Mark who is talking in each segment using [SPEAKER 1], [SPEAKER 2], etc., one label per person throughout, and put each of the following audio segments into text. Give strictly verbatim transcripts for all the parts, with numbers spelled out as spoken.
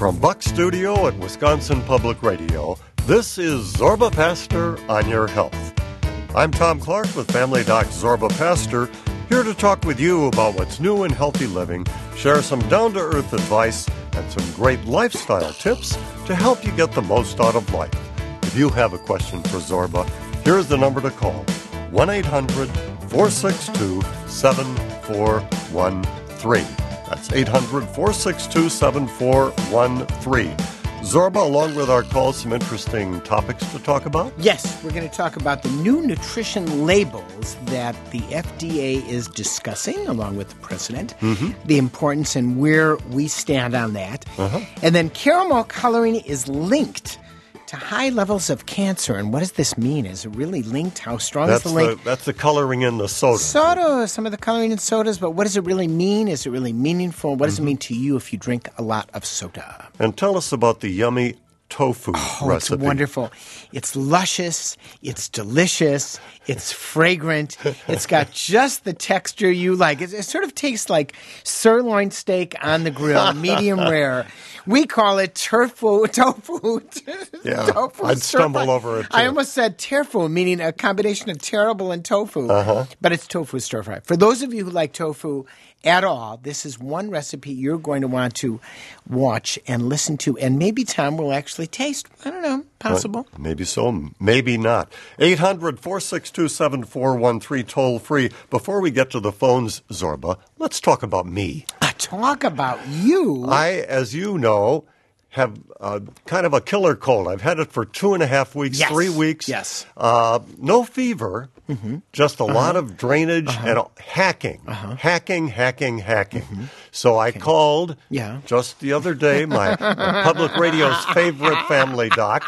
[SPEAKER 1] From Buck Studio at Wisconsin Public Radio, this is Zorba Pastor on Your Health. I'm Tom Clark with Family Doc Zorba Pastor, here to talk with you about what's new in healthy living, share some down-to-earth advice, and some great lifestyle tips to help you get the most out of life. If you have a question for Zorba, here's the number to call, one eight hundred four six two seven four one three. That's eight hundred four six two seven four one three. Zorba, along with our calls, some interesting topics to talk about?
[SPEAKER 2] Yes, we're going to talk about the new nutrition labels that the F D A is discussing, along with the president, mm-hmm. the importance and where we stand on that. Uh-huh. And then caramel coloring is linked to high levels of cancer. And what does this mean? Is it really linked? How strong
[SPEAKER 1] that's
[SPEAKER 2] is the link?
[SPEAKER 1] The, that's the coloring in the soda.
[SPEAKER 2] Soda, some of the coloring in sodas, but what does it really mean? Is it really meaningful? What does mm-hmm. it mean to you if you drink a lot of soda?
[SPEAKER 1] And tell us about the yummy tofu
[SPEAKER 2] oh,
[SPEAKER 1] recipe.
[SPEAKER 2] It's wonderful. It's luscious. It's delicious. It's fragrant. It's got just the texture you like. It, it sort of tastes like sirloin steak on the grill, medium rare. We call it tofu. Tofu.
[SPEAKER 1] Yeah,
[SPEAKER 2] tofu
[SPEAKER 1] I'd stumble over it, too.
[SPEAKER 2] I almost said terfu, meaning a combination of terrible and tofu. Uh-huh. But it's tofu stir fry. For those of you who like tofu at all, this is one recipe you're going to want to watch and listen to, and maybe Tom will actually taste. I don't know. Possible.
[SPEAKER 1] Well, maybe so, maybe not. eight hundred four six two seven four one three, toll free. Before we get to the phones, Zorba, let's talk about me.
[SPEAKER 2] Uh, talk about you?
[SPEAKER 1] I, as you know, have uh, kind of a killer cold. I've had it for two and a half weeks,
[SPEAKER 2] yes.
[SPEAKER 1] three weeks.
[SPEAKER 2] Yes.
[SPEAKER 1] Uh, no fever, mm-hmm. just a uh-huh. lot of drainage uh-huh. and hacking. Uh-huh. Hacking, hacking, hacking. Mm-hmm. So I okay. called
[SPEAKER 2] yeah.
[SPEAKER 1] just the other day, my, my public radio's favorite family doc,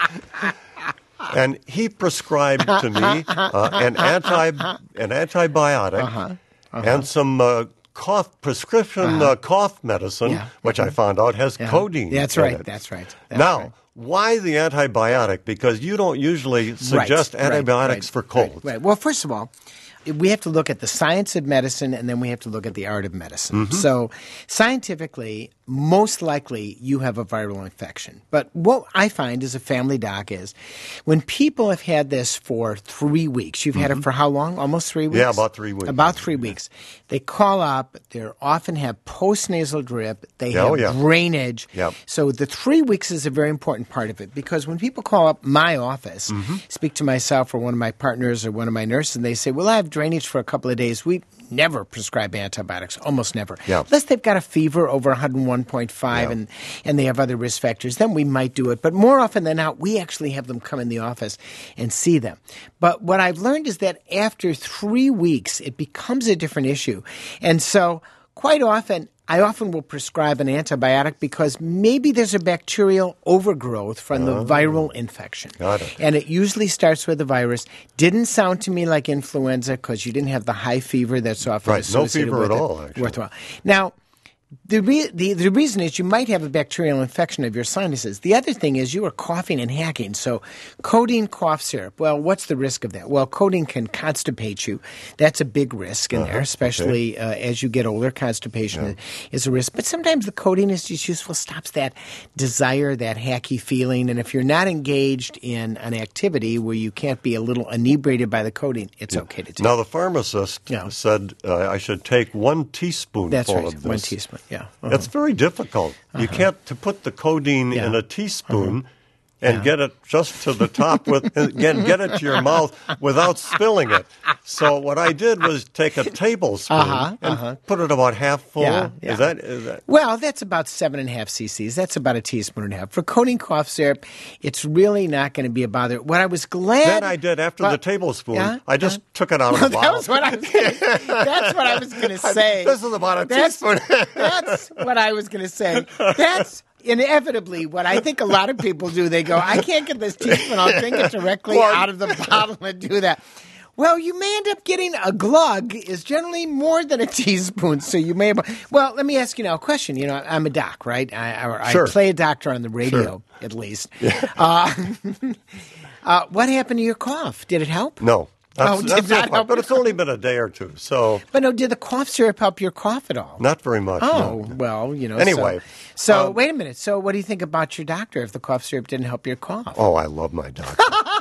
[SPEAKER 1] and he prescribed to me uh, an, anti, an antibiotic uh-huh. Uh-huh. and some uh, cough prescription uh-huh. uh, cough medicine, yeah. which mm-hmm. I found out has yeah. codeine.
[SPEAKER 2] That's
[SPEAKER 1] in
[SPEAKER 2] right.
[SPEAKER 1] it.
[SPEAKER 2] That's right. That's
[SPEAKER 1] now,
[SPEAKER 2] right.
[SPEAKER 1] why the antibiotic? Because you don't usually suggest
[SPEAKER 2] right,
[SPEAKER 1] antibiotics
[SPEAKER 2] right,
[SPEAKER 1] for colds.
[SPEAKER 2] Right, right. Well, first of all, we have to look at the science of medicine, and then we have to look at the art of medicine. Mm-hmm. So scientifically, most likely you have a viral infection. But what I find as a family doc is when people have had this for three weeks, you've mm-hmm. had it for how long? Almost three weeks?
[SPEAKER 1] Yeah, about three weeks.
[SPEAKER 2] About three weeks. They call up. They often have postnasal drip. They
[SPEAKER 1] oh,
[SPEAKER 2] have
[SPEAKER 1] yeah.
[SPEAKER 2] drainage.
[SPEAKER 1] Yep.
[SPEAKER 2] So the three weeks is a very important part of it because when people call up my office, mm-hmm. speak to myself or one of my partners or one of my nurses, and they say, well, I have drainage for a couple of days. We never prescribe antibiotics, almost never.
[SPEAKER 1] Yeah.
[SPEAKER 2] Unless they've got a fever over one hundred one point five yeah. and, and they have other risk factors, then we might do it. But more often than not, we actually have them come in the office and see them. But what I've learned is that after three weeks, it becomes a different issue. And so quite often, I often will prescribe an antibiotic because maybe there's a bacterial overgrowth from the oh. viral infection.
[SPEAKER 1] Got it.
[SPEAKER 2] And it usually starts with the virus. Didn't sound to me like influenza because you didn't have the high fever that's often
[SPEAKER 1] right.
[SPEAKER 2] associated
[SPEAKER 1] no fever
[SPEAKER 2] with
[SPEAKER 1] at
[SPEAKER 2] it.
[SPEAKER 1] all, actually.
[SPEAKER 2] Worthwhile. Now, The, re- the the reason is you might have a bacterial infection of your sinuses. The other thing is you are coughing and hacking. So codeine cough syrup, well, what's the risk of that? Well, codeine can constipate you. That's a big risk in uh-huh. there, especially okay. uh, as you get older. Constipation yeah. is a risk. But sometimes the codeine is just useful, stops that desire, that hacky feeling. And if you're not engaged in an activity where you can't be a little inebriated by the codeine, it's yeah. okay to take.
[SPEAKER 1] Now, the pharmacist yeah. said uh, I should take one teaspoonful
[SPEAKER 2] That's right,
[SPEAKER 1] of this.
[SPEAKER 2] one teaspoon. Yeah, uh-huh.
[SPEAKER 1] It's very difficult. Uh-huh. You can't to put the codeine
[SPEAKER 2] yeah.
[SPEAKER 1] in a teaspoon uh-huh. and
[SPEAKER 2] yeah.
[SPEAKER 1] get it just to the top with again get it to your mouth without spilling it. So what I did was take a tablespoon
[SPEAKER 2] uh-huh.
[SPEAKER 1] and
[SPEAKER 2] uh-huh.
[SPEAKER 1] put it about half full.
[SPEAKER 2] Yeah, yeah.
[SPEAKER 1] Is that is that?
[SPEAKER 2] Well, that's about seven and a half cc's. That's about a teaspoon and a half. For codeine cough syrup, it's really not going to be a bother. What I was glad
[SPEAKER 1] Then I did after
[SPEAKER 2] well,
[SPEAKER 1] the tablespoon.
[SPEAKER 2] yeah,
[SPEAKER 1] I just
[SPEAKER 2] yeah.
[SPEAKER 1] took it out of
[SPEAKER 2] well,
[SPEAKER 1] the bottle.
[SPEAKER 2] That was what I was gonna, that's what I was going to say.
[SPEAKER 1] This is about a
[SPEAKER 2] that's,
[SPEAKER 1] teaspoon.
[SPEAKER 2] That's what I was going to say. That's inevitably what I think a lot of people do. They go, I can't get this teaspoon. I'll drink it directly
[SPEAKER 1] well,
[SPEAKER 2] out of the bottle and do that. Well, you may end up getting a glug is generally more than a teaspoon. So you may have, well, let me ask you now a question. You know, I'm a doc, right? I, I,
[SPEAKER 1] sure.
[SPEAKER 2] I play a doctor on the radio,
[SPEAKER 1] sure.
[SPEAKER 2] at least.
[SPEAKER 1] Yeah.
[SPEAKER 2] Uh, uh, what happened to your cough? Did it help?
[SPEAKER 1] No.
[SPEAKER 2] Oh, did
[SPEAKER 1] that's
[SPEAKER 2] not
[SPEAKER 1] fine,
[SPEAKER 2] help
[SPEAKER 1] but
[SPEAKER 2] your
[SPEAKER 1] it's only been a day or two, so
[SPEAKER 2] But no, did the cough syrup help your cough at all?
[SPEAKER 1] not very much.
[SPEAKER 2] Oh,
[SPEAKER 1] no.
[SPEAKER 2] well, you know.
[SPEAKER 1] Anyway,
[SPEAKER 2] So, so
[SPEAKER 1] um,
[SPEAKER 2] wait a minute. So what do you think about your doctor if the cough syrup didn't help your cough?
[SPEAKER 1] Oh, I love my doctor.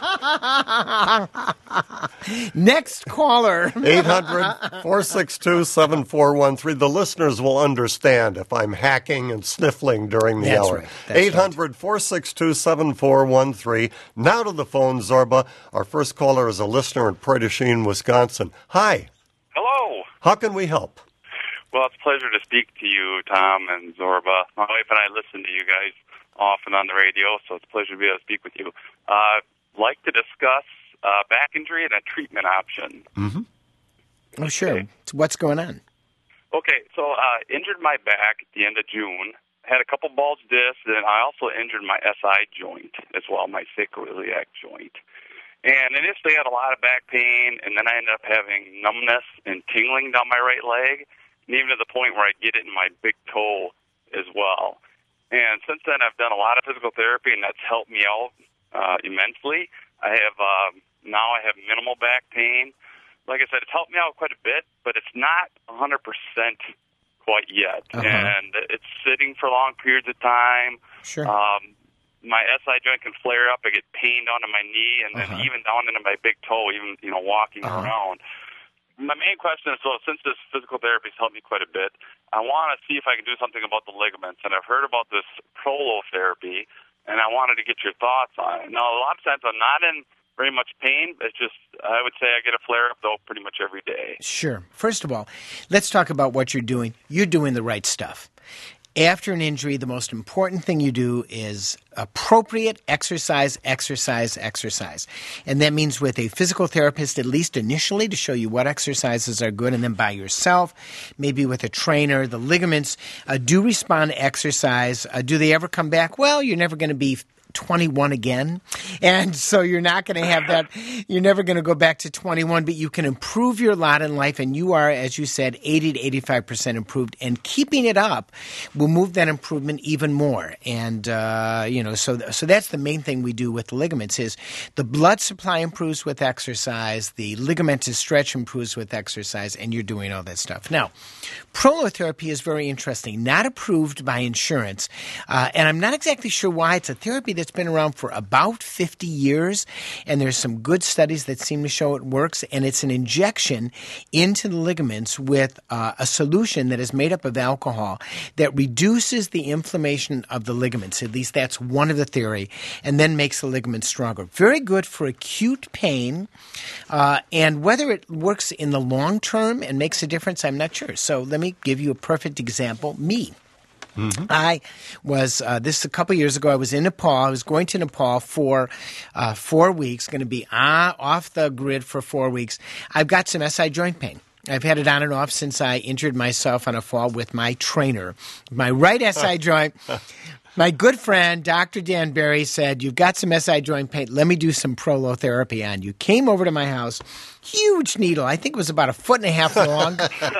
[SPEAKER 2] Next caller.
[SPEAKER 1] eight hundred, four six two, seven four one three. The listeners will understand if I'm hacking and sniffling during the
[SPEAKER 2] That's
[SPEAKER 1] hour.
[SPEAKER 2] right. That's
[SPEAKER 1] eight hundred, four six two, seven four one three. Now to the phone, Zorba. Our first caller is a listener in Prairie du Chien, Wisconsin. Hi.
[SPEAKER 3] Hello.
[SPEAKER 1] How can we help?
[SPEAKER 3] Well, it's a pleasure to speak to you, Tom and Zorba. My wife and I listen to you guys often on the radio, so it's a pleasure to be able to speak with you. Uh, like to discuss uh, back injury and a treatment option.
[SPEAKER 1] Mm-hmm.
[SPEAKER 2] Oh, sure.
[SPEAKER 3] Okay.
[SPEAKER 2] So what's going on?
[SPEAKER 3] Okay, so uh, injured my back at the end of June. Had a couple bulge discs, and I also injured my S I joint as well, my sacroiliac joint. And initially I had a lot of back pain, and then I ended up having numbness and tingling down my right leg, and even to the point where I get it in my big toe as well. And since then I've done a lot of physical therapy, and that's helped me out uh, immensely. I have um, now I have minimal back pain. Like I said, it's helped me out quite a bit, but it's not one hundred percent quite yet.
[SPEAKER 2] Uh-huh.
[SPEAKER 3] And it's sitting for long periods of time.
[SPEAKER 2] Sure.
[SPEAKER 3] Um, my S I joint can flare up. I get pain down to my knee and then
[SPEAKER 2] Uh-huh.
[SPEAKER 3] even down into my big toe, even, you know, walking
[SPEAKER 2] Uh-huh.
[SPEAKER 3] around. My main question is, so since this physical therapy has helped me quite a bit, I want to see if I can do something about the ligaments. And I've heard about this prolotherapy, and I wanted to get your thoughts on it. Now, a lot of times I'm not in very much pain. It's just, I would say I get a flare-up, though, pretty much every day.
[SPEAKER 2] Sure. First of all, let's talk about what you're doing. You're doing the right stuff. After an injury, the most important thing you do is appropriate exercise, exercise, exercise. And that means with a physical therapist, at least initially, to show you what exercises are good, and then by yourself, maybe with a trainer. The ligaments uh, do respond to exercise. Uh, do they ever come back? Well, you're never going to be twenty-one again. And so you're not going to have that. You're never going to go back to twenty-one, but you can improve your lot in life. And you are, as you said, eighty to eighty-five percent improved. And keeping it up will move that improvement even more. And, uh, you know, so, so that's the main thing we do with the ligaments is the blood supply improves with exercise. The ligamentous stretch improves with exercise. And you're doing all that stuff. Now, prolotherapy is very interesting, not approved by insurance. Uh, and I'm not exactly sure why. It's a therapy that's been around for about fifty years, and there's some good studies that seem to show it works, and it's an injection into the ligaments with uh, a solution that is made up of alcohol that reduces the inflammation of the ligaments. At least that's one of the theory, and then makes the ligaments stronger. Very good for acute pain, uh, and whether it works in the long term and makes a difference, I'm not sure. So let me give you a perfect example. Me. Mm-hmm. I was, uh, this a couple years ago, I was in Nepal. I was going to Nepal for uh, four weeks, going to be uh, off the grid for four weeks. I've got some S I joint pain. I've had it on and off since I injured myself on a fall with my trainer. My right S I joint, my good friend, Doctor Dan Barry, said, you've got some S I joint pain. Let me do some prolotherapy on you. Came over to my house. Huge needle. I think it was about a foot and a half long.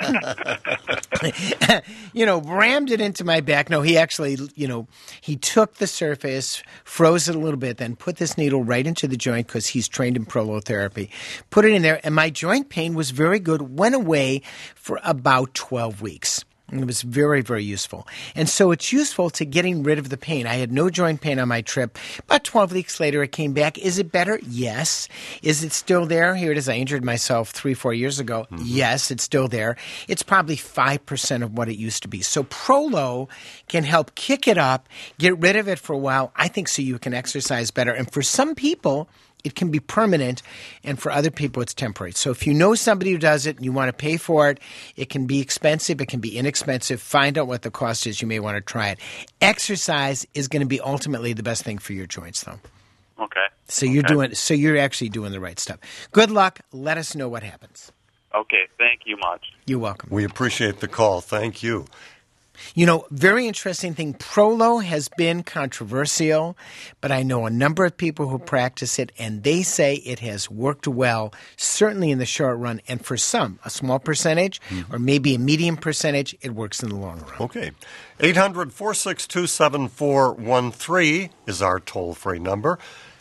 [SPEAKER 2] you know, rammed it into my back. No, he actually, you know, he took the surface, froze it a little bit, then put this needle right into the joint because he's trained in prolotherapy. Put it in there, and my joint pain was very good. Went away for about twelve weeks. And it was very, very useful. And so it's useful to getting rid of the pain. I had no joint pain on my trip. About twelve weeks later, it came back. Is it better? Yes. Is it still there? Here it is. I injured myself three, four years ago. Mm-hmm. Yes, it's still there. It's probably five percent of what it used to be. So Prolo can help kick it up, get rid of it for a while, I think, so you can exercise better. And for some people, it can be permanent, and for other people, it's temporary. So if you know somebody who does it and you want to pay for it, it can be expensive, it can be inexpensive. Find out what the cost is. You may want to try it. Exercise is going to be ultimately the best thing for your joints, though.
[SPEAKER 3] Okay.
[SPEAKER 2] So you're
[SPEAKER 3] okay.
[SPEAKER 2] doing. So you're actually doing the right stuff. Good luck. Let us know what happens.
[SPEAKER 3] Okay. Thank you much.
[SPEAKER 2] You're welcome.
[SPEAKER 1] We appreciate the call. Thank you.
[SPEAKER 2] You know, very interesting thing. Prolo has been controversial, but I know a number of people who practice it, and they say it has worked well, certainly in the short run. And for some, a small percentage mm-hmm. or maybe a medium percentage, it works in the long run.
[SPEAKER 1] Okay. eight hundred, four six two, seven four one three is our toll-free number.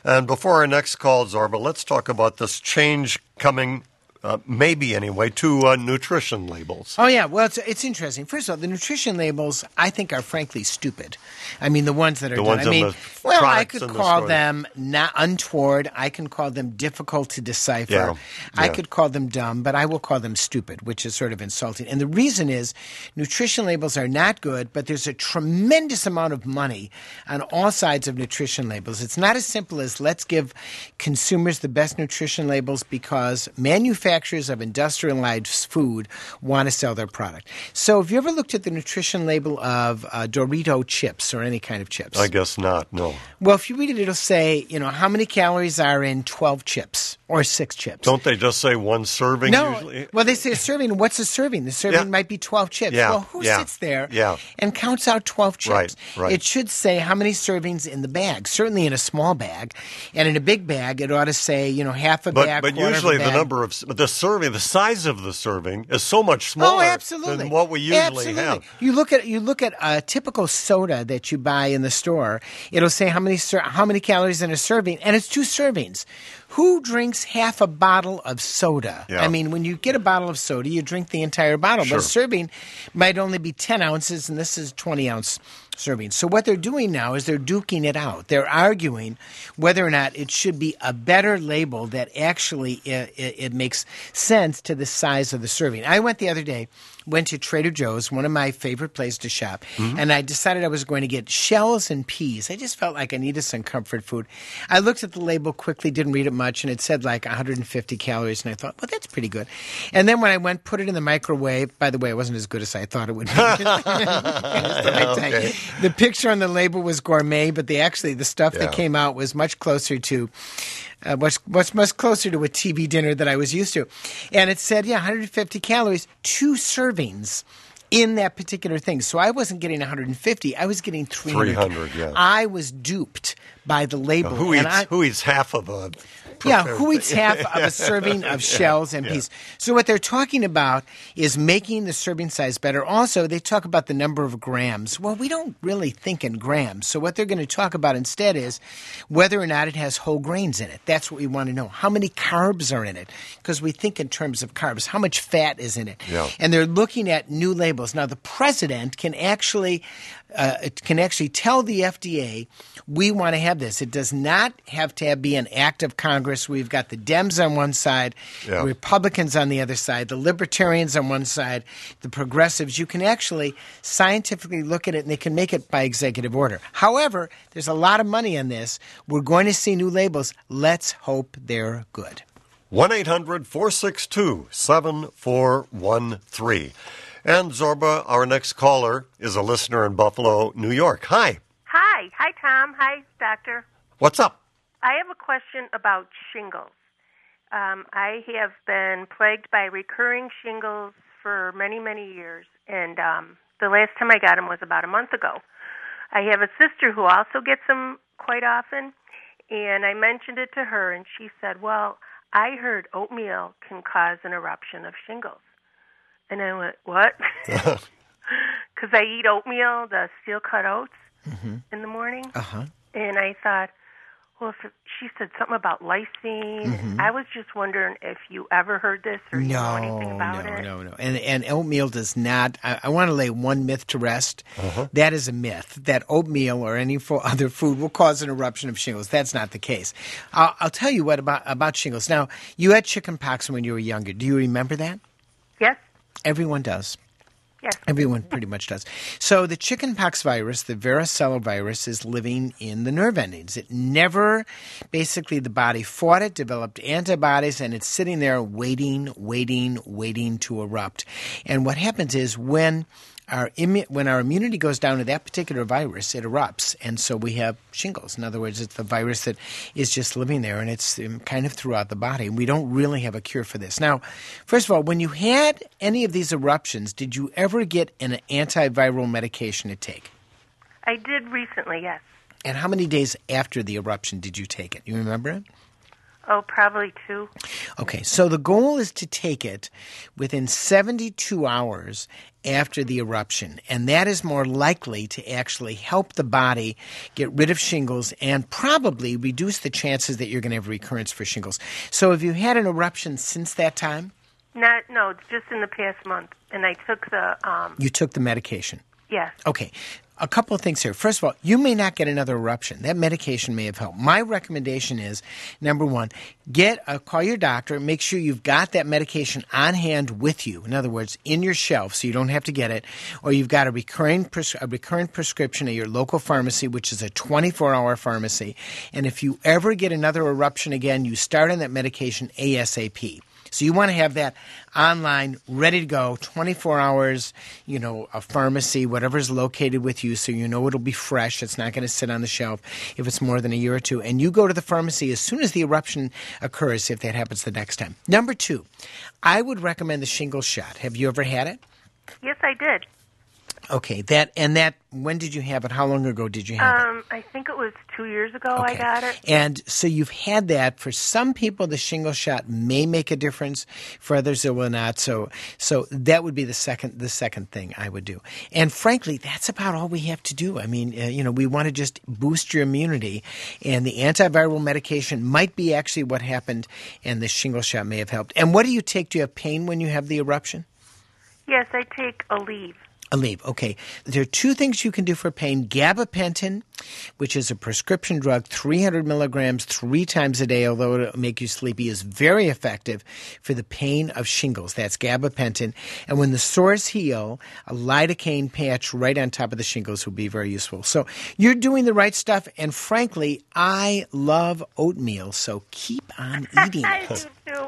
[SPEAKER 1] And before our next call, Zorba, let's talk about this change coming Uh, maybe anyway, to uh, nutrition labels.
[SPEAKER 2] Oh, yeah. Well, it's, it's interesting. First of all, the nutrition labels, I think, are frankly stupid. I mean, the ones that are
[SPEAKER 1] the
[SPEAKER 2] done.
[SPEAKER 1] Ones
[SPEAKER 2] I mean,
[SPEAKER 1] the
[SPEAKER 2] well, I could
[SPEAKER 1] the
[SPEAKER 2] call
[SPEAKER 1] store.
[SPEAKER 2] them not untoward. I can call them difficult to decipher.
[SPEAKER 1] Yeah.
[SPEAKER 2] I
[SPEAKER 1] Yeah.
[SPEAKER 2] could call them dumb, but I will call them stupid, which is sort of insulting. And the reason is nutrition labels are not good, but there's a tremendous amount of money on all sides of nutrition labels. It's not as simple as let's give consumers the best nutrition labels because manufacturers of industrialized food want to sell their product. So have you ever looked at the nutrition label of uh, Dorito chips or any kind of chips?
[SPEAKER 1] I guess not, no.
[SPEAKER 2] Well, if you read it, it'll say, you know, how many calories are in twelve chips or six chips.
[SPEAKER 1] Don't they just say one serving
[SPEAKER 2] No.
[SPEAKER 1] usually?
[SPEAKER 2] Well, they say a serving. What's a serving? The serving
[SPEAKER 1] Yeah.
[SPEAKER 2] might be twelve chips.
[SPEAKER 1] Yeah,
[SPEAKER 2] Well, who
[SPEAKER 1] yeah,
[SPEAKER 2] sits there
[SPEAKER 1] yeah.
[SPEAKER 2] and counts out twelve chips?
[SPEAKER 1] Right, right.
[SPEAKER 2] It should say how many servings in the bag, certainly in a small bag. And in a big bag, it ought to say, you know, half a
[SPEAKER 1] But,
[SPEAKER 2] bag,
[SPEAKER 1] but
[SPEAKER 2] quarter of a
[SPEAKER 1] usually the
[SPEAKER 2] bag.
[SPEAKER 1] number of, the serving, the size of the serving is so much smaller
[SPEAKER 2] Oh, absolutely.
[SPEAKER 1] than what we usually
[SPEAKER 2] absolutely.
[SPEAKER 1] have.
[SPEAKER 2] You look at you look at a typical soda that you buy in the store. It'll say how many ser- how many calories in a serving, and it's two servings. Who drinks half a bottle of soda?
[SPEAKER 1] Yeah.
[SPEAKER 2] I mean, when you get a bottle of soda, you drink the entire bottle.
[SPEAKER 1] Sure.
[SPEAKER 2] But a serving might only be ten ounces, and this is twenty ounce serving. So what they're doing now is they're duking it out. They're arguing whether or not it should be a better label that actually it, it, it makes sense to the size of the serving. I went the other day, went to Trader Joe's, one of my favorite places to shop,
[SPEAKER 1] Mm-hmm.
[SPEAKER 2] and I decided I was going to get shells and peas. I just felt like I needed some comfort food. I looked at the label quickly, didn't read it much, and it said like one hundred fifty calories, and I thought, well, that's pretty good. And then when I went, put it in the microwave, by the way, it wasn't as good as I thought it would be.
[SPEAKER 1] Okay.
[SPEAKER 2] The picture on the label was gourmet, but the actually the stuff
[SPEAKER 1] Yeah.
[SPEAKER 2] that came out was much closer to uh, much, much much closer to a T V dinner that I was used to. And it said, yeah, one hundred fifty calories, two servings in that particular thing. So I wasn't getting one hundred fifty, I was getting three hundred.
[SPEAKER 1] three hundred, yeah.
[SPEAKER 2] I was duped by the label.
[SPEAKER 1] Who
[SPEAKER 2] and
[SPEAKER 1] eats,
[SPEAKER 2] I,
[SPEAKER 1] who eats half of a
[SPEAKER 2] yeah,
[SPEAKER 1] prepared
[SPEAKER 2] who eats
[SPEAKER 1] thing?
[SPEAKER 2] half of a serving of shells and
[SPEAKER 1] yeah.
[SPEAKER 2] peas? So what they're talking about is making the serving size better. Also, they talk about the number of grams. Well, we don't really think in grams. So what they're going to talk about instead is whether or not it has whole grains in it. That's what we want to know. How many carbs are in it? Because we think in terms of carbs. How much fat is in it?
[SPEAKER 1] Yeah.
[SPEAKER 2] And they're looking at new labels. Now, the president can actually uh, it can actually tell the F D A, we want to have this. It does not have to have, be an act of Congress. We've got the Dems on one side,
[SPEAKER 1] Yeah.
[SPEAKER 2] the Republicans on the other side, the Libertarians on one side, the Progressives. You can actually scientifically look at it, and they can make it by executive order. However, there's a lot of money on this. We're going to see new labels. Let's hope they're good.
[SPEAKER 1] one eight hundred four six two seven four one three. And Zorba, our next caller, is a listener in Buffalo, New York. Hi.
[SPEAKER 4] Hi. Hi, Tom. Hi, Doctor.
[SPEAKER 1] What's up?
[SPEAKER 4] I have a question about shingles. Um, I have been plagued by recurring shingles for many, many years, and um, the last time I got them was about a month ago. I have a sister who also gets them quite often, and I mentioned it to her, and she said, well, I heard oatmeal can cause an eruption of shingles. And I went, what? Because I eat oatmeal, the steel-cut oats,
[SPEAKER 2] Mm-hmm.
[SPEAKER 4] in the morning.
[SPEAKER 2] Uh-huh.
[SPEAKER 4] And I thought, well, if it, she said something about lysine.
[SPEAKER 2] Mm-hmm.
[SPEAKER 4] I was just wondering if you ever heard this or you know anything
[SPEAKER 2] No,
[SPEAKER 4] about
[SPEAKER 2] no,
[SPEAKER 4] it.
[SPEAKER 2] no, no. And and oatmeal does not. I, I want to lay one myth to rest.
[SPEAKER 1] Uh-huh.
[SPEAKER 2] That is a myth. That oatmeal or any fo- other food will cause an eruption of shingles. That's not the case. I'll, I'll tell you what about about shingles. Now, you had chicken pox when you were younger. Do you remember that?
[SPEAKER 4] Yes?
[SPEAKER 2] Everyone does.
[SPEAKER 4] Yes.
[SPEAKER 2] Everyone pretty much does. So the chickenpox virus, the varicella virus, is living in the nerve endings. It never, basically the body fought it, developed antibodies, and it's sitting there waiting, waiting, waiting to erupt. And what happens is when our immu- when our immunity goes down to that particular virus, it erupts, and so we have shingles. In other words, it's the virus that is just living there, and it's um, kind of throughout the body. We don't really have a cure for this. Now, first of all, when you had any of these eruptions, did you ever get an antiviral medication to take?
[SPEAKER 4] I did recently, yes.
[SPEAKER 2] And how many days after the eruption did you take it? You remember it?
[SPEAKER 4] Oh, probably two.
[SPEAKER 2] Okay, so the goal is to take it within seventy-two hours after the eruption, and that is more likely to actually help the body get rid of shingles and probably reduce the chances that you're going to have recurrence for shingles. So have you had an eruption since that time?
[SPEAKER 4] Not, no, just in the past month, and I took the... Um,
[SPEAKER 2] you took the medication?
[SPEAKER 4] Yes.
[SPEAKER 2] Okay. A couple of things here. First of all, you may not get another eruption. That medication may have helped. My recommendation is, number one, get a, call your doctor. Make sure you've got that medication on hand with you. In other words, in your shelf, so you don't have to get it. Or you've got a recurring pres- a recurrent prescription at your local pharmacy, which is a twenty-four hour pharmacy. And if you ever get another eruption again, you start on that medication ASAP. So you want to have that online, ready to go, twenty-four hours, you know, a pharmacy, whatever's located with you, so you know it'll be fresh. It's not going to sit on the shelf if it's more than a year or two. And you go to the pharmacy as soon as the eruption occurs, if that happens the next time. Number two, I would recommend the shingles shot. Have you ever had it?
[SPEAKER 4] Yes, I did.
[SPEAKER 2] Okay, that and that. When did you have it? How long ago did you have
[SPEAKER 4] um, it? I think it was two years ago
[SPEAKER 2] okay.
[SPEAKER 4] I got it.
[SPEAKER 2] And so you've had that. For some people, the shingle shot may make a difference. For others, it will not. So, so that would be the second the second thing I would do. And frankly, that's about all we have to do. I mean, uh, you know, we want to just boost your immunity, and the antiviral medication might be actually what happened, and the shingle shot may have helped. And what do you take? Do you have pain when you have the eruption?
[SPEAKER 4] Yes, I take Aleve.
[SPEAKER 2] Aleve, okay. There are two things you can do for pain. Gabapentin, which is a prescription drug, three hundred milligrams three times a day, although it'll make you sleepy, is very effective for the pain of shingles. That's gabapentin. And when the sores heal, a lidocaine patch right on top of the shingles will be very useful. So you're doing the right stuff, and frankly, I love oatmeal, so keep on eating
[SPEAKER 4] I
[SPEAKER 2] it.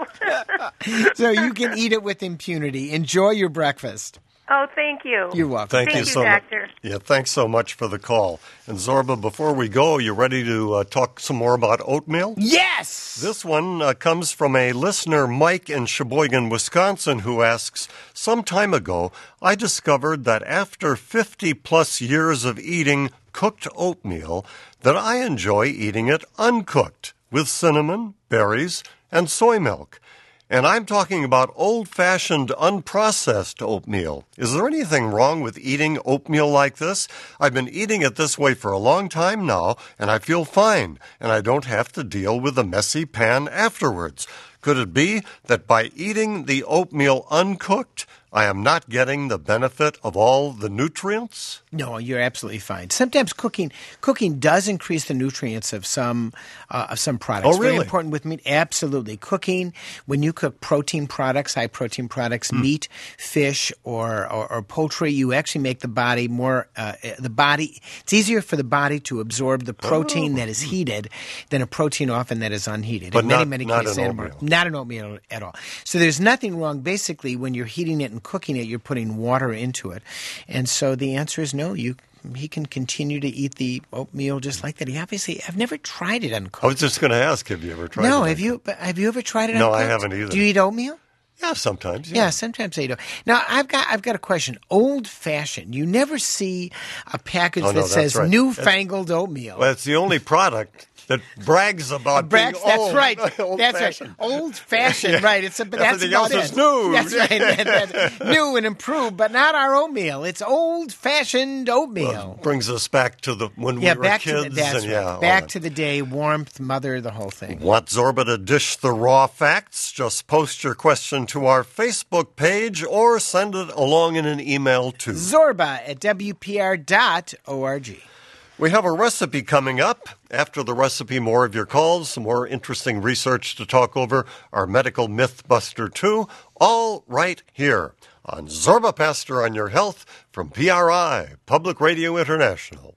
[SPEAKER 4] do too.
[SPEAKER 2] So you can eat it with impunity. Enjoy your breakfast.
[SPEAKER 4] Oh, thank you.
[SPEAKER 2] You're welcome.
[SPEAKER 1] Thank,
[SPEAKER 4] Thank
[SPEAKER 1] you
[SPEAKER 4] you,
[SPEAKER 1] so
[SPEAKER 4] Doctor.
[SPEAKER 1] much. Yeah, thanks so much for the call. And Zorba, before we go, you ready to uh, talk some more about oatmeal?
[SPEAKER 2] Yes!
[SPEAKER 1] This one uh, comes from a listener, Mike in Sheboygan, Wisconsin, who asks, some time ago, I discovered that after fifty plus years of eating cooked oatmeal, that I enjoy eating it uncooked with cinnamon, berries, and soy milk. And I'm talking about old-fashioned, unprocessed oatmeal. Is there anything wrong with eating oatmeal like this? I've been eating it this way for a long time now, and I feel fine, and I don't have to deal with the messy pan afterwards. Could it be that by eating the oatmeal uncooked, I am not getting the benefit of all the nutrients?
[SPEAKER 2] No, you're absolutely fine. Sometimes cooking cooking does increase the nutrients of some uh, of some products.
[SPEAKER 1] Oh, really?
[SPEAKER 2] Very important with meat. Absolutely. Cooking, when you cook protein products, high protein products, mm. meat, fish, or, or or poultry, you actually make the body more. Uh, the body. It's easier for the body to absorb the protein oh. that is heated than a protein often that is unheated.
[SPEAKER 1] But
[SPEAKER 2] in
[SPEAKER 1] not,
[SPEAKER 2] many many
[SPEAKER 1] not
[SPEAKER 2] cases,
[SPEAKER 1] an
[SPEAKER 2] animal,
[SPEAKER 1] oatmeal.
[SPEAKER 2] Not an oatmeal at all. So there's nothing wrong. Basically, when you're heating it and cooking it, you're putting water into it, and so the answer is no. You he can continue to eat the oatmeal just like that. He obviously, I've never tried it uncooked.
[SPEAKER 1] I was just going to ask, have you ever tried
[SPEAKER 2] no,
[SPEAKER 1] it? No,
[SPEAKER 2] have you? Have you ever tried it?
[SPEAKER 1] No,
[SPEAKER 2] uncooked?
[SPEAKER 1] I haven't either.
[SPEAKER 2] Do you eat oatmeal?
[SPEAKER 1] Yeah, sometimes. Yeah,
[SPEAKER 2] yeah sometimes I do. Now I've got I've got a question. Old fashioned. You never see a package
[SPEAKER 1] oh, no,
[SPEAKER 2] that says
[SPEAKER 1] right.
[SPEAKER 2] newfangled that's, oatmeal.
[SPEAKER 1] Well, it's the only product that brags about
[SPEAKER 2] brags,
[SPEAKER 1] being
[SPEAKER 2] that's
[SPEAKER 1] old.
[SPEAKER 2] right.
[SPEAKER 1] old
[SPEAKER 2] that's
[SPEAKER 1] fashioned.
[SPEAKER 2] right. Old fashioned, yeah. right. It's a, but that's
[SPEAKER 1] Everything
[SPEAKER 2] about
[SPEAKER 1] else
[SPEAKER 2] it.
[SPEAKER 1] is new.
[SPEAKER 2] That's right. That's new and improved, but not our oatmeal. It's old fashioned oatmeal.
[SPEAKER 1] Well, brings us back to the when
[SPEAKER 2] yeah,
[SPEAKER 1] we were
[SPEAKER 2] back
[SPEAKER 1] kids.
[SPEAKER 2] To the, that's
[SPEAKER 1] and,
[SPEAKER 2] right.
[SPEAKER 1] yeah,
[SPEAKER 2] back to the day, warmth, mother, the whole thing.
[SPEAKER 1] Want Zorba to dish the raw facts? Just post your question to our Facebook page or send it along in an email to
[SPEAKER 2] Zorba at W P R dot org.
[SPEAKER 1] We have a recipe coming up. After the recipe, more of your calls, some more interesting research to talk over, our Medical Mythbuster two, all right here on Zorba Pastor on Your Health from P R I, Public Radio International.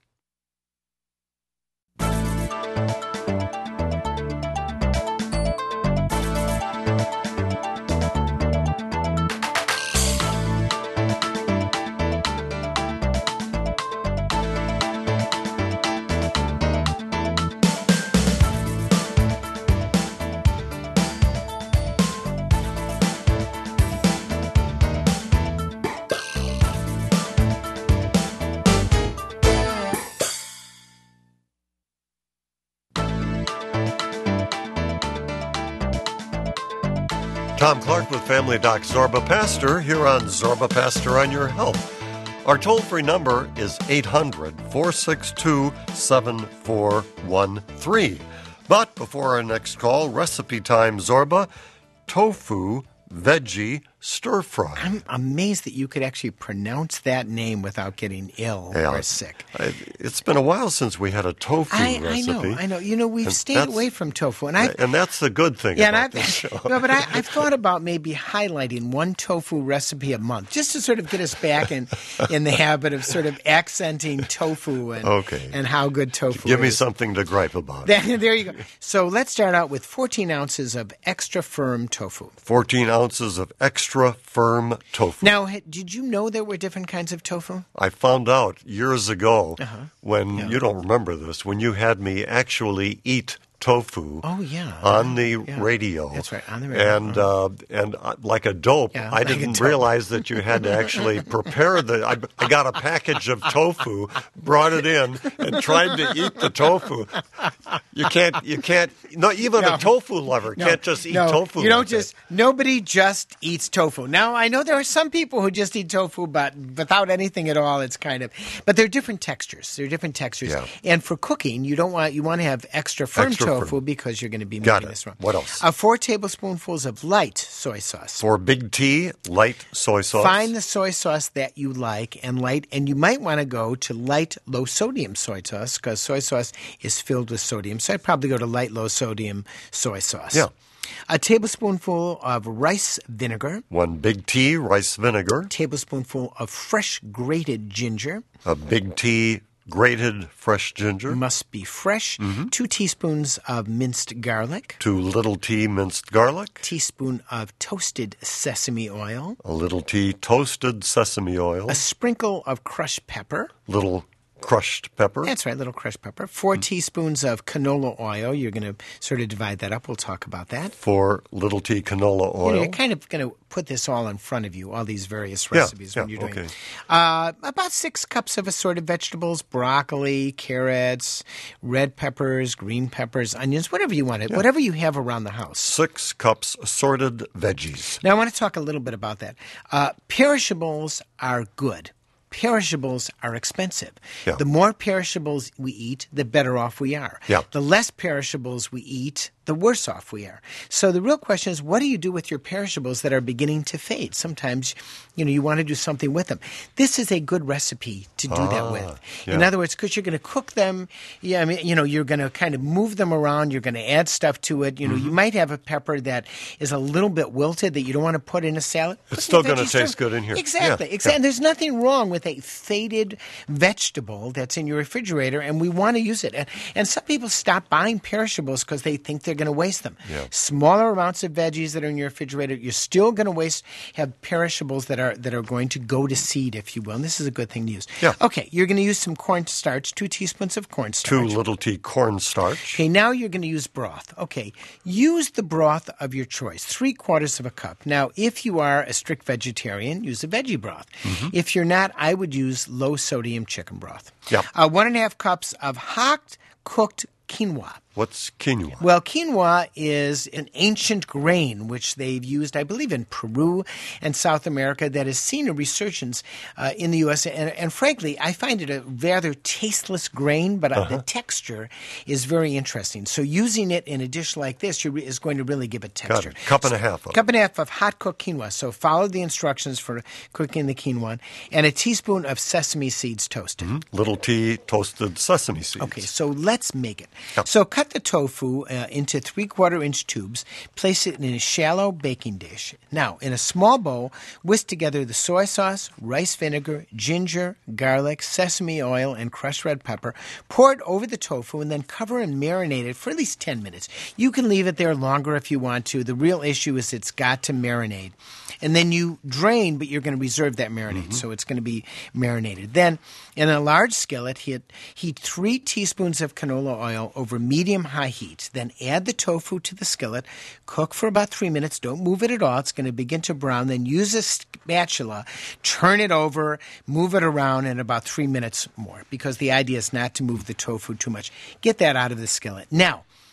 [SPEAKER 1] Tom Clark with Family Doc Zorba Pastor here on Zorba Pastor on Your Health. Our toll-free number is eight hundred, four six two, seven four one three. But before our next call, recipe time, Zorba, tofu veggie stir fry.
[SPEAKER 2] I'm amazed that you could actually pronounce that name without getting ill
[SPEAKER 1] yeah,
[SPEAKER 2] or sick.
[SPEAKER 1] I, it's been a while since we had a tofu
[SPEAKER 2] I,
[SPEAKER 1] recipe.
[SPEAKER 2] I know, I know. You know, we've
[SPEAKER 1] and
[SPEAKER 2] stayed away from tofu, and I
[SPEAKER 1] and that's the good thing.
[SPEAKER 2] Yeah,
[SPEAKER 1] about
[SPEAKER 2] and
[SPEAKER 1] this
[SPEAKER 2] I've,
[SPEAKER 1] show.
[SPEAKER 2] no, but I, I've thought about maybe highlighting one tofu recipe a month, just to sort of get us back in in the habit of sort of accenting tofu and
[SPEAKER 1] okay.
[SPEAKER 2] and how good tofu
[SPEAKER 1] Give
[SPEAKER 2] is.
[SPEAKER 1] me something to gripe about.
[SPEAKER 2] There you go. So let's start out with fourteen ounces of extra firm tofu.
[SPEAKER 1] fourteen ounces of extra firm tofu.
[SPEAKER 2] Now, did you know there were different kinds of tofu?
[SPEAKER 1] I found out years ago
[SPEAKER 2] uh-huh.
[SPEAKER 1] when,
[SPEAKER 2] yeah.
[SPEAKER 1] you don't remember this, when you had me actually eat tofu
[SPEAKER 2] oh, yeah.
[SPEAKER 1] on the
[SPEAKER 2] yeah.
[SPEAKER 1] radio.
[SPEAKER 2] That's right, on the radio.
[SPEAKER 1] And, uh, and uh, like a dope,
[SPEAKER 2] yeah,
[SPEAKER 1] I
[SPEAKER 2] like
[SPEAKER 1] didn't
[SPEAKER 2] dope.
[SPEAKER 1] realize that you had to actually prepare the... I, I got a package of tofu, brought it in, and tried to eat the tofu. You can't... You can't... No, even
[SPEAKER 2] No.
[SPEAKER 1] a tofu lover
[SPEAKER 2] No,
[SPEAKER 1] can't just eat
[SPEAKER 2] no,
[SPEAKER 1] tofu.
[SPEAKER 2] You don't
[SPEAKER 1] like
[SPEAKER 2] just.
[SPEAKER 1] that.
[SPEAKER 2] Nobody just eats tofu. Now I know there are some people who just eat tofu, but without anything at all. It's kind of. But there are different textures. There are different textures.
[SPEAKER 1] Yeah.
[SPEAKER 2] And for cooking, you don't want you want to have extra firm
[SPEAKER 1] Extra
[SPEAKER 2] tofu
[SPEAKER 1] firm.
[SPEAKER 2] because you're going to be
[SPEAKER 1] Got
[SPEAKER 2] making
[SPEAKER 1] it.
[SPEAKER 2] this wrong.
[SPEAKER 1] What else?
[SPEAKER 2] Uh, four tablespoonfuls of light soy sauce.
[SPEAKER 1] For Big T, light soy sauce.
[SPEAKER 2] Find the soy sauce that you like and light, and you might want to go to light low sodium soy sauce because soy sauce is filled with sodium. So I'd probably go to light low sodium soy sauce.
[SPEAKER 1] Yeah.
[SPEAKER 2] A tablespoonful of rice vinegar.
[SPEAKER 1] One Big T rice vinegar.
[SPEAKER 2] Tablespoonful of fresh grated ginger.
[SPEAKER 1] A Big T grated fresh ginger.
[SPEAKER 2] Must be fresh.
[SPEAKER 1] Mm-hmm.
[SPEAKER 2] Two teaspoons of minced garlic.
[SPEAKER 1] Two little T minced garlic.
[SPEAKER 2] Teaspoon of toasted sesame oil.
[SPEAKER 1] A little T toasted sesame oil.
[SPEAKER 2] A sprinkle of crushed pepper.
[SPEAKER 1] Little crushed pepper.
[SPEAKER 2] That's right, little crushed pepper. Four mm. teaspoons of canola oil. You're going to sort of divide that up. We'll talk about that.
[SPEAKER 1] Four little T canola oil.
[SPEAKER 2] You know, you're kind of going to put this all in front of you, all these various recipes
[SPEAKER 1] yeah,
[SPEAKER 2] when
[SPEAKER 1] yeah,
[SPEAKER 2] you're doing
[SPEAKER 1] okay.
[SPEAKER 2] uh, about six cups of assorted vegetables, broccoli, carrots, red peppers, green peppers, onions, whatever you want, it,
[SPEAKER 1] yeah.
[SPEAKER 2] whatever you have around the house.
[SPEAKER 1] Six cups assorted veggies.
[SPEAKER 2] Now, I want to talk a little bit about that. Uh, perishables are good. Perishables are expensive.
[SPEAKER 1] Yeah.
[SPEAKER 2] The more perishables we eat, the better off we are.
[SPEAKER 1] Yeah.
[SPEAKER 2] The less perishables we eat, the worse off we are. So the real question is, what do you do with your perishables that are beginning to fade? Sometimes, you know, you want to do something with them. This is a good recipe to do
[SPEAKER 1] ah,
[SPEAKER 2] that with.
[SPEAKER 1] Yeah.
[SPEAKER 2] In other words, because you're going to cook them, yeah, I mean, you know, you're going to kind of move them around. You're going to add stuff to it. You know, mm-hmm. you might have a pepper that is a little bit wilted that you don't want to put in a salad.
[SPEAKER 1] It's still going to taste good in here.
[SPEAKER 2] Exactly.
[SPEAKER 1] Yeah.
[SPEAKER 2] Exactly.
[SPEAKER 1] Yeah.
[SPEAKER 2] And there's nothing wrong with a faded vegetable that's in your refrigerator, and we want to use it. And, and some people stop buying perishables because they think they're going to waste them.
[SPEAKER 1] Yeah.
[SPEAKER 2] Smaller amounts of veggies that are in your refrigerator, you're still going to waste. Have perishables that are that are going to go to seed, if you will. And this is a good thing to use.
[SPEAKER 1] Yeah.
[SPEAKER 2] Okay. You're going to use some cornstarch, two teaspoons of cornstarch.
[SPEAKER 1] Two little T cornstarch.
[SPEAKER 2] Okay, now you're going to use broth. Okay, use the broth of your choice, three quarters of a cup. Now, if you are a strict vegetarian, use a veggie broth. Mm-hmm. If you're not, I would use low-sodium chicken broth.
[SPEAKER 1] Yeah.
[SPEAKER 2] Uh, one and a half cups of hot cooked quinoa.
[SPEAKER 1] What's quinoa?
[SPEAKER 2] Well, quinoa is an ancient grain which they've used, I believe, in Peru and South America that has seen a resurgence uh, in the U S And, and frankly, I find it a rather tasteless grain, but uh, uh-huh. the texture is very interesting. So using it in a dish like this you're, is going to really give it texture.
[SPEAKER 1] Got it. Cup and a half of
[SPEAKER 2] Cup and a half of hot cooked quinoa. So follow the instructions for cooking the quinoa. And a teaspoon of sesame seeds toasted.
[SPEAKER 1] Mm-hmm. Little T toasted sesame seeds.
[SPEAKER 2] Okay, so let's make it.
[SPEAKER 1] Yep.
[SPEAKER 2] So cut the tofu uh, into three-quarter inch tubes. Place it in a shallow baking dish. Now, in a small bowl, whisk together the soy sauce, rice vinegar, ginger, garlic, sesame oil, and crushed red pepper. Pour it over the tofu and then cover and marinate it for at least ten minutes. You can leave it there longer if you want to. The real issue is it's got to marinate. And then you drain, but you're going to reserve that marinade, mm-hmm. so it's going to be marinated. Then, in a large skillet, heat, heat three teaspoons of canola oil over medium-high heat. Then add the tofu to the skillet. Cook for about three minutes. Don't move it at all. It's going to begin to brown. Then use a spatula, turn it over, move it around in about three minutes more, because the idea is not to move the tofu too much. Get that out of the skillet. Now,